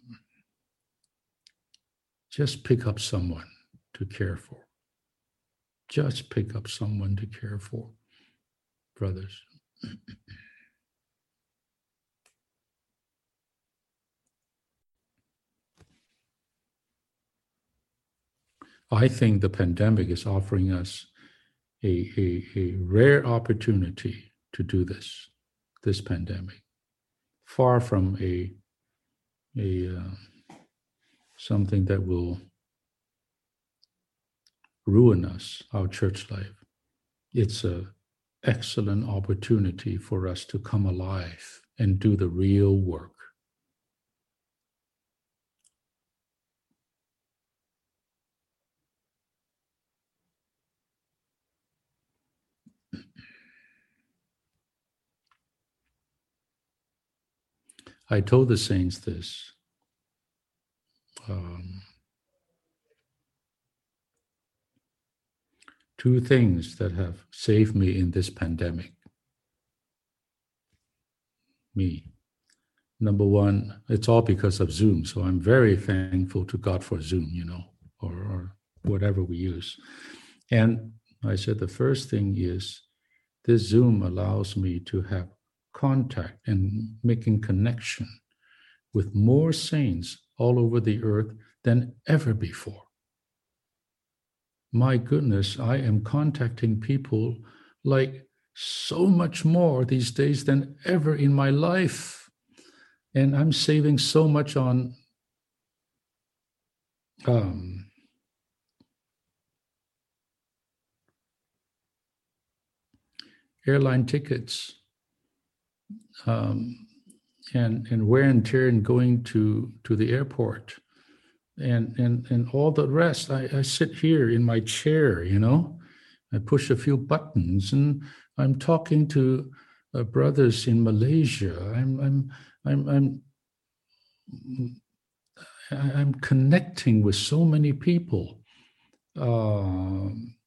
just pick up someone to care for. Just pick up someone to care for, brothers. I think the pandemic is offering us a, a, a rare opportunity to do this, this pandemic. Far from a, a uh, something that will ruin us, our church life. It's an excellent opportunity for us to come alive and do the real work. I told the saints this. Um, two things that have saved me in this pandemic. Me. Number one, it's all because of Zoom. So I'm very thankful to God for Zoom, you know, or, or whatever we use. And I said the first thing is this Zoom allows me to have contact and making connection with more saints all over the earth than ever before. My goodness, I am contacting people like so much more these days than ever in my life. And I'm saving so much on um, airline tickets um, and, and wear and tear and going to, to the airport. And, and, and all the rest, I, I sit here in my chair, you know, I push a few buttons and I'm talking to uh, brothers in Malaysia. I'm, I'm, I'm, I'm, I'm connecting with so many people. Uh,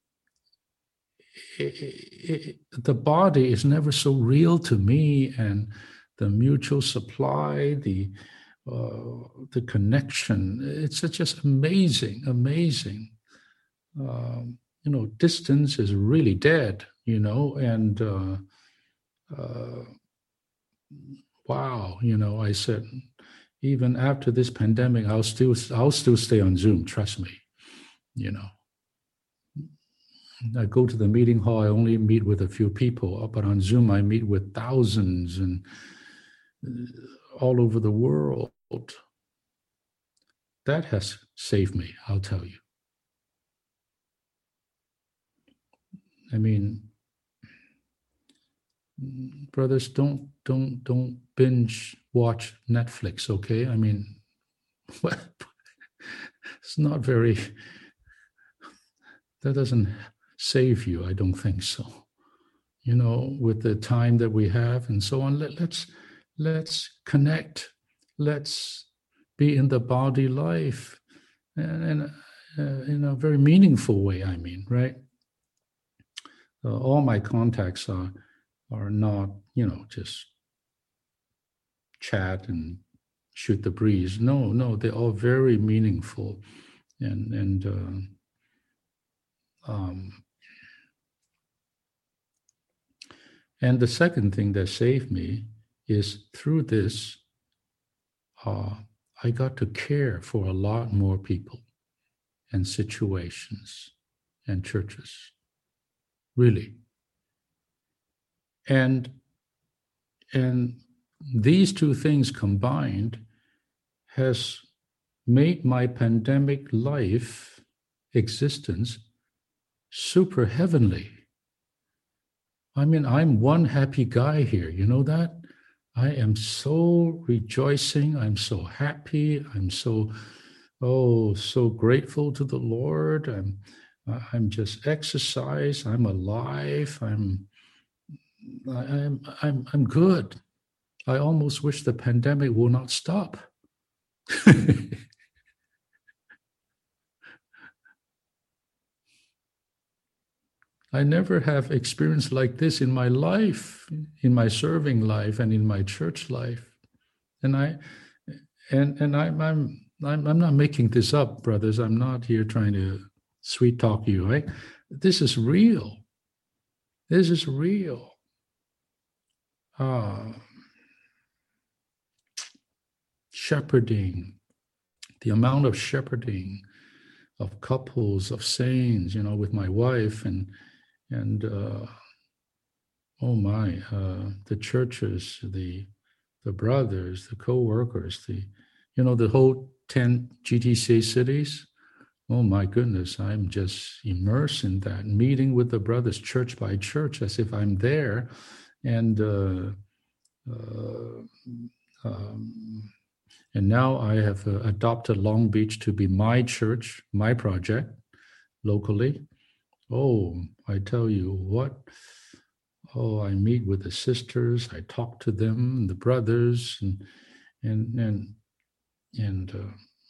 it, it, the body is never so real to me, and the mutual supply, the Uh, the connection, it's just amazing, amazing. Um, you know, distance is really dead, you know, and uh, uh, wow, you know, I said, even after this pandemic, I'll still, I'll still stay on Zoom, trust me, you know. I go to the meeting hall, I only meet with a few people, but on Zoom, I meet with thousands and all over the world. that has saved me, I'll tell you. I mean, brothers, don't don't don't binge watch Netflix, okay? I mean, well, it's not very, that doesn't save you, I don't think so. You know, with the time that we have and so on, let, let's let's connect, let's be in the body life, and, and uh, in a very meaningful way, I mean, right? Uh, all my contacts are are not, you know, just chat and shoot the breeze. No, no, they're all very meaningful, and and uh, um, and the second thing that saved me is through this, uh, I got to care for a lot more people and situations and churches, really. And and these two things combined has made my pandemic life existence super heavenly. I mean, I'm one happy guy here. You know that? I am so rejoicing. I'm so happy. I'm so, oh, so grateful to the Lord. I'm, I'm just exercise. I'm alive. I'm, I'm, I'm, I'm good. I almost wish the pandemic will not stop. I never have experience like this in my life, in my serving life, and in my church life. And I, and and I'm I'm I'm I'm not making this up, brothers. I'm not here trying to sweet talk you. Right? This is real. This is real. Ah, shepherding, the amount of shepherding of couples of saints, you know, with my wife and and uh, oh my, uh, the churches, the the brothers, the co-workers, the you know the whole ten G T C cities. Oh my goodness, I'm just immersed in that, meeting with the brothers church by church as if I'm there. And uh, uh, um, and now I have uh, adopted Long Beach to be my church, my project locally. Oh, I tell you what, oh, I meet with the sisters, I talk to them, the brothers, and and and and uh,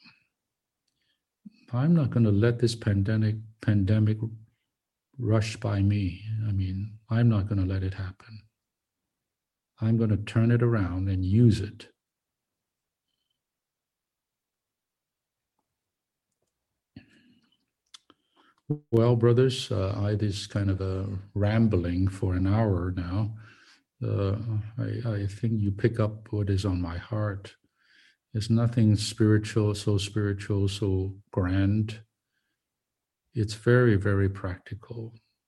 I'm not going to let this pandemic pandemic rush by me. I mean, I'm not going to let it happen. I'm going to turn it around and use it. Well, brothers, uh, I this kind of a rambling for an hour now. Uh, I, I think you pick up what is on my heart. It's nothing spiritual, so spiritual, so grand. It's very, very practical.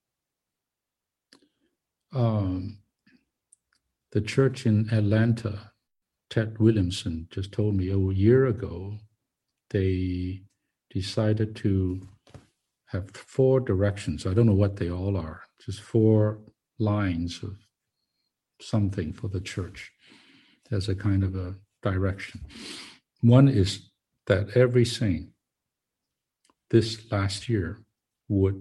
Um, the church in Atlanta, Ted Williamson just told me a year ago, they decided to have four directions. I don't know what they all are, just four lines of something for the church as a kind of a direction. One is that every saint this last year would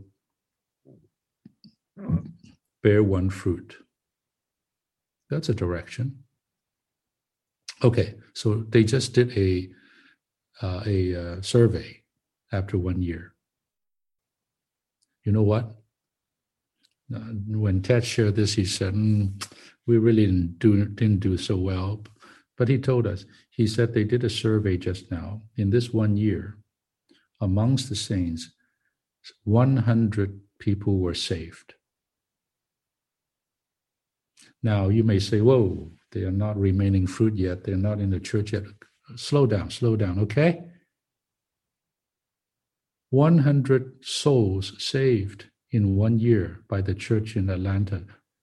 bear one fruit. That's a direction. Okay, so they just did a uh, a uh, survey after one year. You know what? Uh, when Ted shared this, he said, mm, "We really didn't do didn't do so well." But he told us. He said they did a survey just now. In this one year, amongst the saints, one hundred people were saved. Now you may say, "Whoa, they are not remaining fruit yet. They're not in the church yet." Slow down, slow down, okay? one hundred souls saved in one year by the church in Atlanta.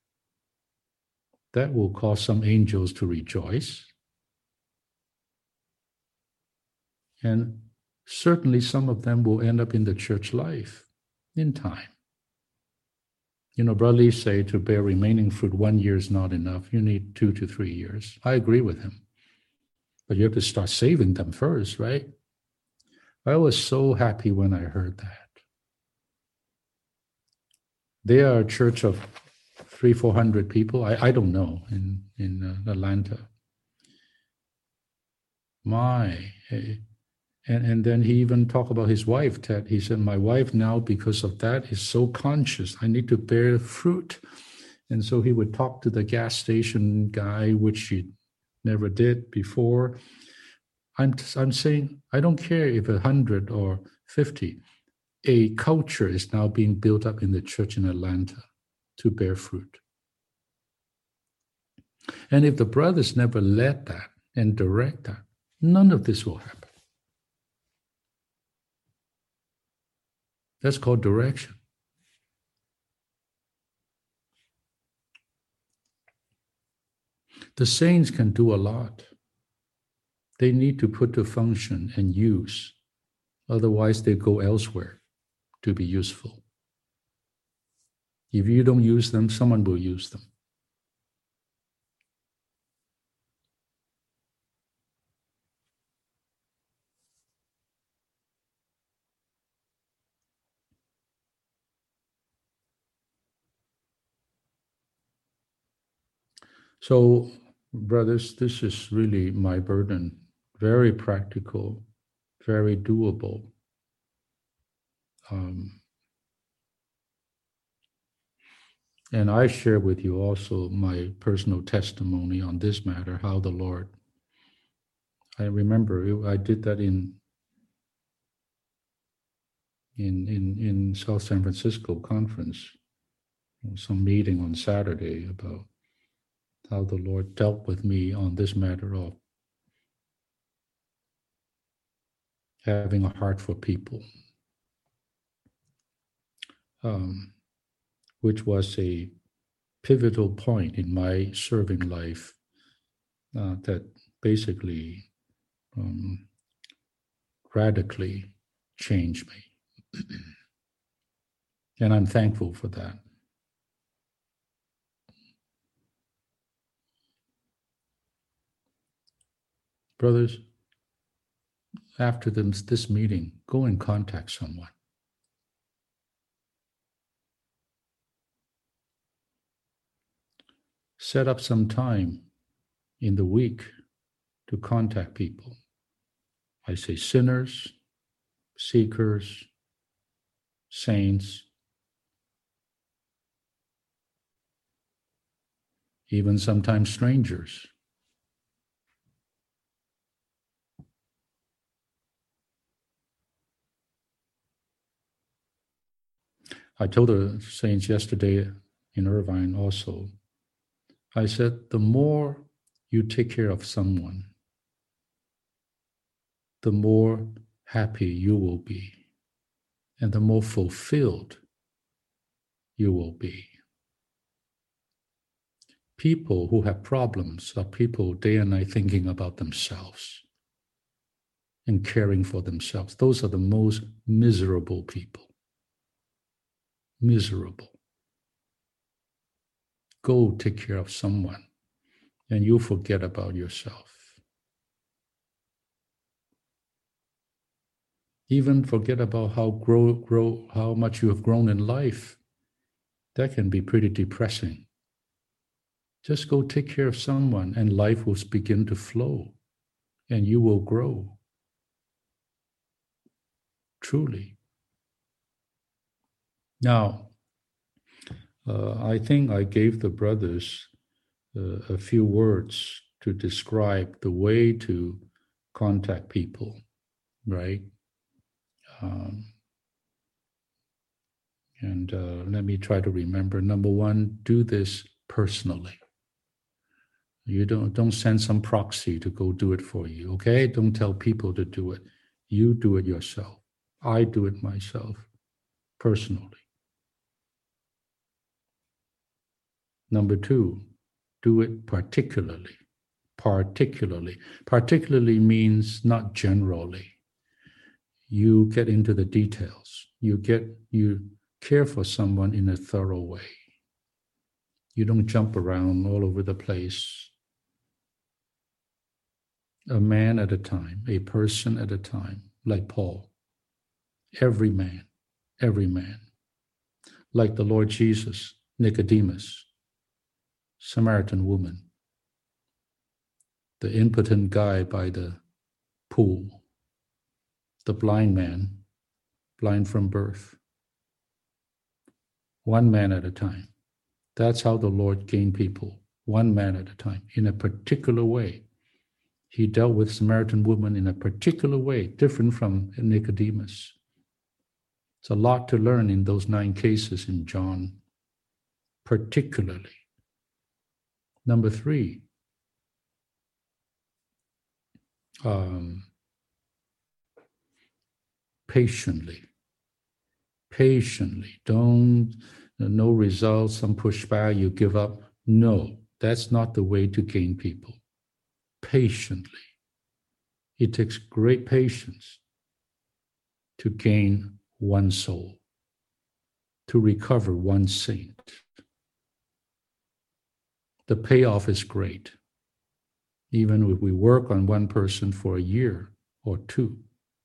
That will cause some angels to rejoice. And certainly some of them will end up in the church life in time. You know, Brother Lee say to bear remaining fruit, one year is not enough. You need two to three years. I agree with him. But you have to start saving them first, right? I was so happy when I heard that. They are a church of three, four hundred people. I, I don't know in in uh, Atlanta. My, eh, and and then he even talked about his wife. Ted, he said, my wife now because of that is so conscious. I need to bear fruit, and so he would talk to the gas station guy, which she never did before. I'm I'm saying I don't care if a hundred or fifty. A culture is now being built up in the church in Atlanta to bear fruit. And if the brothers never led that and direct that, none of this will happen. That's called direction. The saints can do a lot. They need to put to function and use. Otherwise, they go elsewhere to be useful. If you don't use them, someone will use them. So, brothers, this is really my burden. Very practical, very doable. Um, and I share with you also my personal testimony on this matter, how the Lord, I remember I did that in in in, in South San Francisco conference, some meeting on Saturday about how the Lord dealt with me on this matter of having a heart for people, um, which was a pivotal point in my serving life uh, that basically um, radically changed me. And I'm thankful for that. Brothers, after this, this meeting, go and contact someone. Set up some time in the week to contact people. I say sinners, seekers, saints, even sometimes strangers. I told the saints yesterday in Irvine also, I said, the more you take care of someone, the more happy you will be, and the more fulfilled you will be. People who have problems are people day and night thinking about themselves and caring for themselves. Those are the most miserable people. Miserable. Go take care of someone and you forget about yourself. Even forget about how grow, grow, how much you have grown in life. That can be pretty depressing. Just go take care of someone and life will begin to flow and you will grow. Truly. Now, uh, I think I gave the brothers uh, a few words to describe the way to contact people, right? Um, and uh, let me try to remember. Number one, do this personally. You don't, don't send some proxy to go do it for you, okay? Don't tell people to do it. You do it yourself. I do it myself, personally. Number two, do it particularly. Particularly. Particularly means not generally. you get into the details. You get you care for someone in a thorough way. You don't jump around all over the place. A man at a time, a person at a time, like Paul. Every man, every man. Like the Lord Jesus, Nicodemus, Samaritan woman, the impotent guy by the pool, the blind man, blind from birth. One man at a time. That's how the Lord gained people, one man at a time, in a particular way. He dealt with Samaritan woman in a particular way, different from Nicodemus. It's a lot to learn in those nine cases in John, particularly. Number three, um, patiently. Patiently. Don't, no results, some pushback, you give up. No, that's not the way to gain people. Patiently. It takes great patience to gain one soul, to recover one saint. The payoff is great, even if we work on one person for a year or two.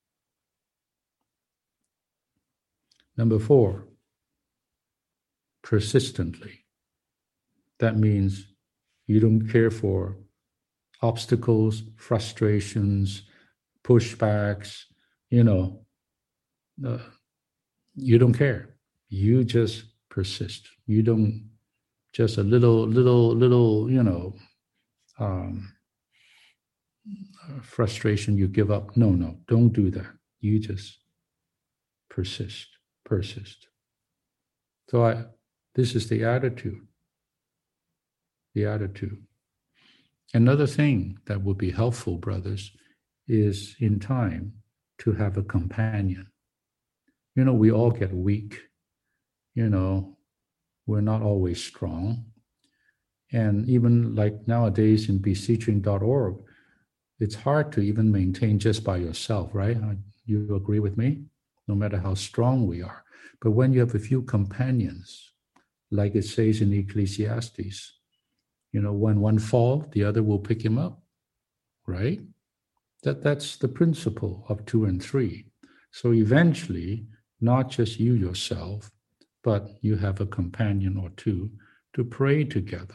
Number four, persistently. That means you don't care for obstacles, frustrations, pushbacks, you know, uh, you don't care. You just persist. You don't just a little, little, little, you know, um, frustration, you give up. No, no, don't do that. You just persist, persist. So I, this is the attitude, the attitude. Another thing that would be helpful, brothers, is in time to have a companion. You know, we all get weak. You know, we're not always strong. And even like nowadays in beseeching dot org, it's hard to even maintain just by yourself, right? You agree with me? No matter how strong we are. But when you have a few companions, like it says in Ecclesiastes, you know, when one falls, the other will pick him up, right? That, that's the principle of two and three. So eventually, not just you yourself, but you have a companion or two to pray together,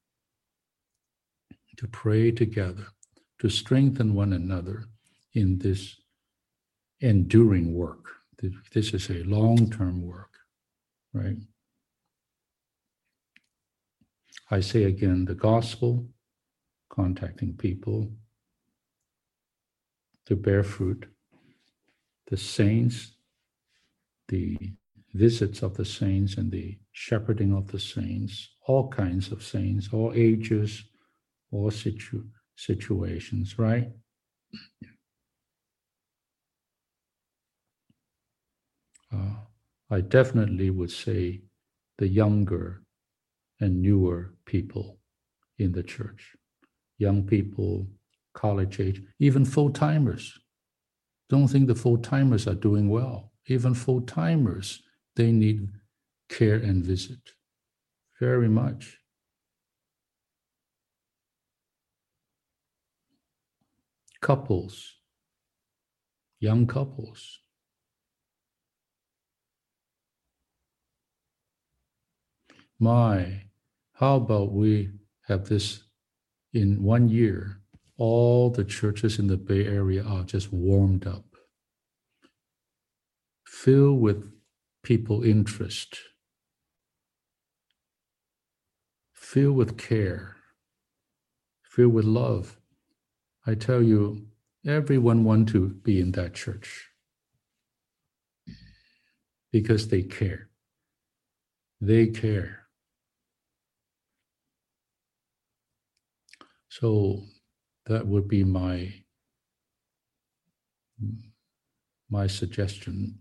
to pray together, to strengthen one another in this enduring work. This is a long-term work, right? I say again, the gospel, contacting people to bear fruit, the saints, the visits of the saints and the shepherding of the saints, all kinds of saints, all ages, all situ- situations, right? Uh, I definitely would say the younger and newer people in the church, young people, college age, even full-timers. Don't think the full-timers are doing well. Even full-timers, they need care and visit very much. Couples, young couples. My, how about we have this in one year? All the churches in the Bay Area are just warmed up, filled with people interest, filled with care, filled with love. I tell you, everyone wants to be in that church because they care. They care. So that would be my my suggestion.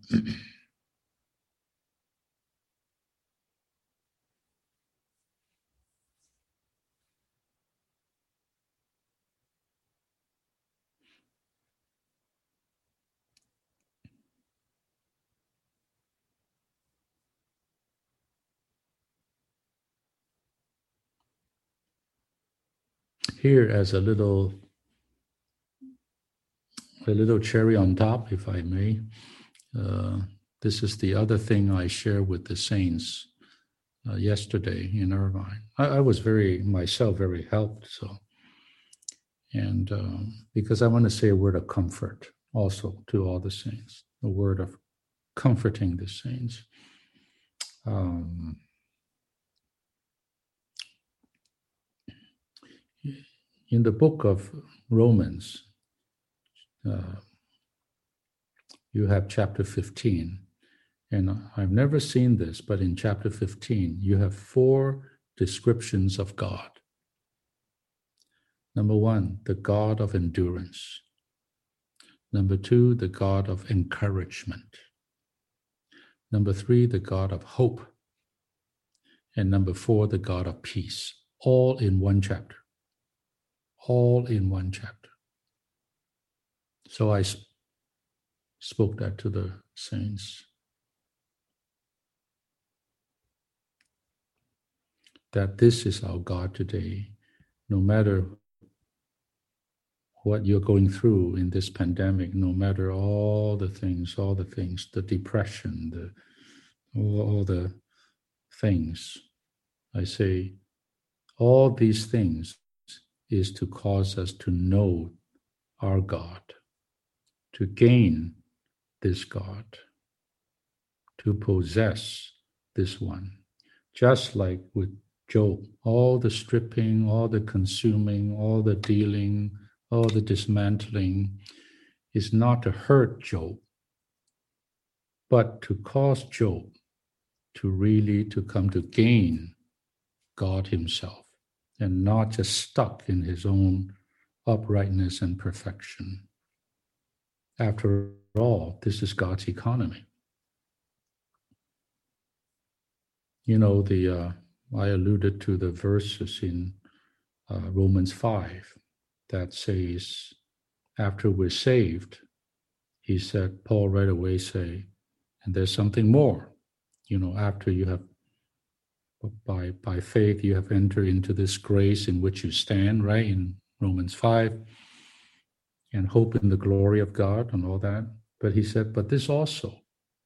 here as a little a little cherry on top, if I may. Uh, this is the other thing I share with the saints uh, yesterday in Irvine. I, I was very, myself, very helped. So, and um, because I want to say a word of comfort also to all the saints, a word of comforting the saints. Um, in the book of Romans, uh, you have chapter fifteen. And I've never seen this, but in chapter fifteen, you have four descriptions of God. Number one, the God of endurance. Number two, the God of encouragement. Number three, the God of hope. And number four, the God of peace. All in one chapter. All in one chapter. So I sp- spoke that to the saints. That this is our God today, no matter what you're going through in this pandemic, no matter all the things, all the things, the depression, the all, all the things. I say, all these things is to cause us to know our God, to gain this God, to possess this one. Just like with Job, all the stripping, all the consuming, all the dealing, all the dismantling is not to hurt Job, but to cause Job to really to come to gain God himself and not just stuck in his own uprightness and perfection. After all, this is God's economy. You know, the uh, I alluded to the verses in uh, Romans five that says, after we're saved, he said, Paul right away say, and there's something more. You know, after you have, by, by faith, you have entered into this grace in which you stand, right, in Romans five, and hope in the glory of God and all that. But he said, but this also,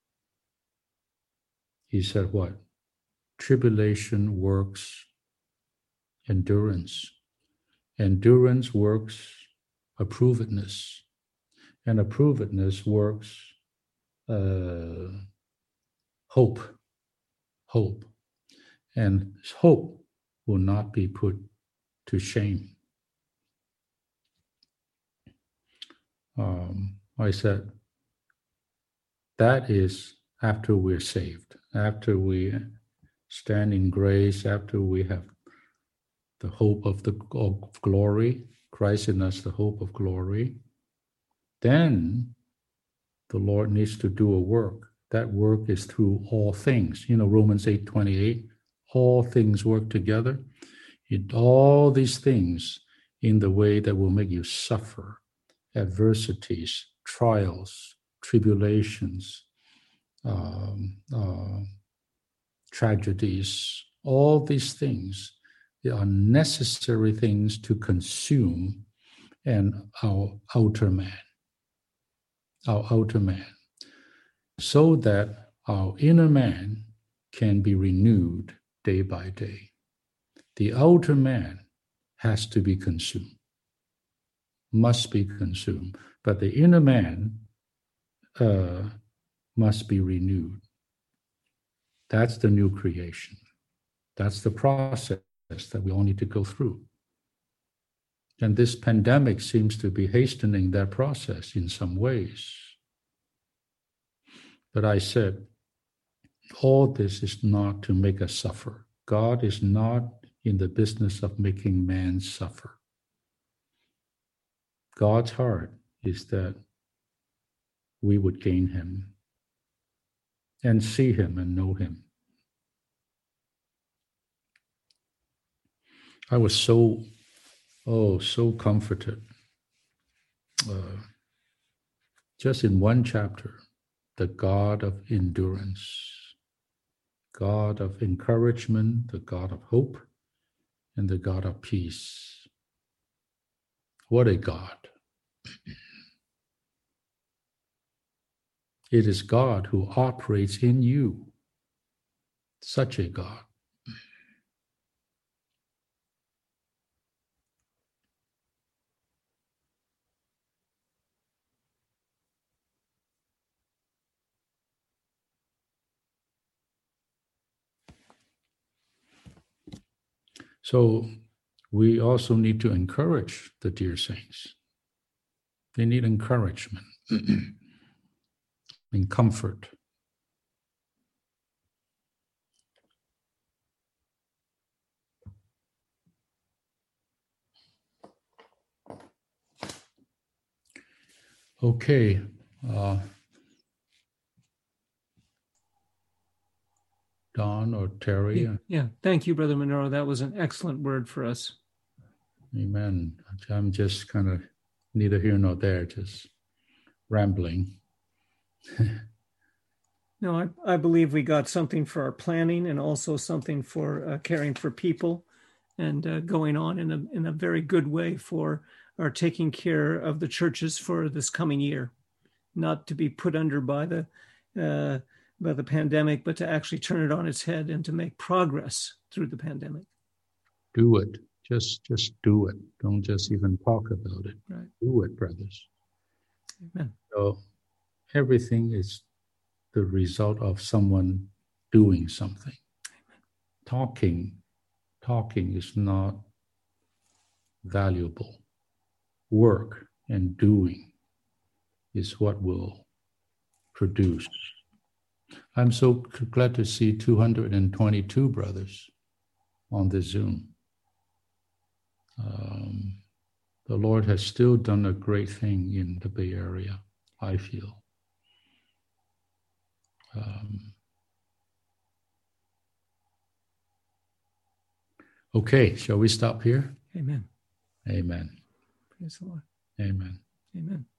he said what? Tribulation works endurance. Endurance works approvedness. And approvedness works uh, hope. Hope. And hope will not be put to shame. Um, I said, that is after we're saved, after we stand in grace, after we have the hope of the of glory, Christ in us, the hope of glory, then the Lord needs to do a work. That work is through all things. You know, Romans eight twenty-eight, all things work together. It, all these things in the way that will make you suffer, adversities, trials, tribulations, um, uh, tragedies, all these things, they are necessary things to consume and our outer man, our outer man, so that our inner man can be renewed day by day. The outer man has to be consumed, must be consumed, but the inner man uh, must be renewed. That's the new creation. That's the process that we all need to go through. And this pandemic seems to be hastening that process in some ways. But I said, all this is not to make us suffer. God is not in the business of making man suffer. God's heart is that we would gain him and see him and know him. I was so, oh, so comforted. Uh, just in one chapter, the God of endurance, God of encouragement, the God of hope, and the God of peace. What a God. It is God who operates in you. Such a God. So we also need to encourage the dear saints. They need encouragement and comfort. Okay. Uh, Don or Terry? Yeah, yeah. Thank you, Brother Monroe. That was an excellent word for us. Amen. I'm just kind of neither here nor there, just rambling. No, I, I believe we got something for our planning and also something for uh, caring for people and uh, going on in a, in a very good way for our taking care of the churches for this coming year, not to be put under by the uh, by the pandemic, but to actually turn it on its head and to make progress through the pandemic. Do it. Just just do it. Don't just even talk about it. Right. Do it, brothers. Amen. So everything is the result of someone doing something. Amen. Talking, talking is not valuable. Work and doing is what will produce. I'm so glad to see two hundred twenty-two brothers on the Zoom. Um, the Lord has still done a great thing in the Bay Area, I feel. Um, okay, shall we stop here? Amen. Amen. Praise the Lord. Amen. Amen.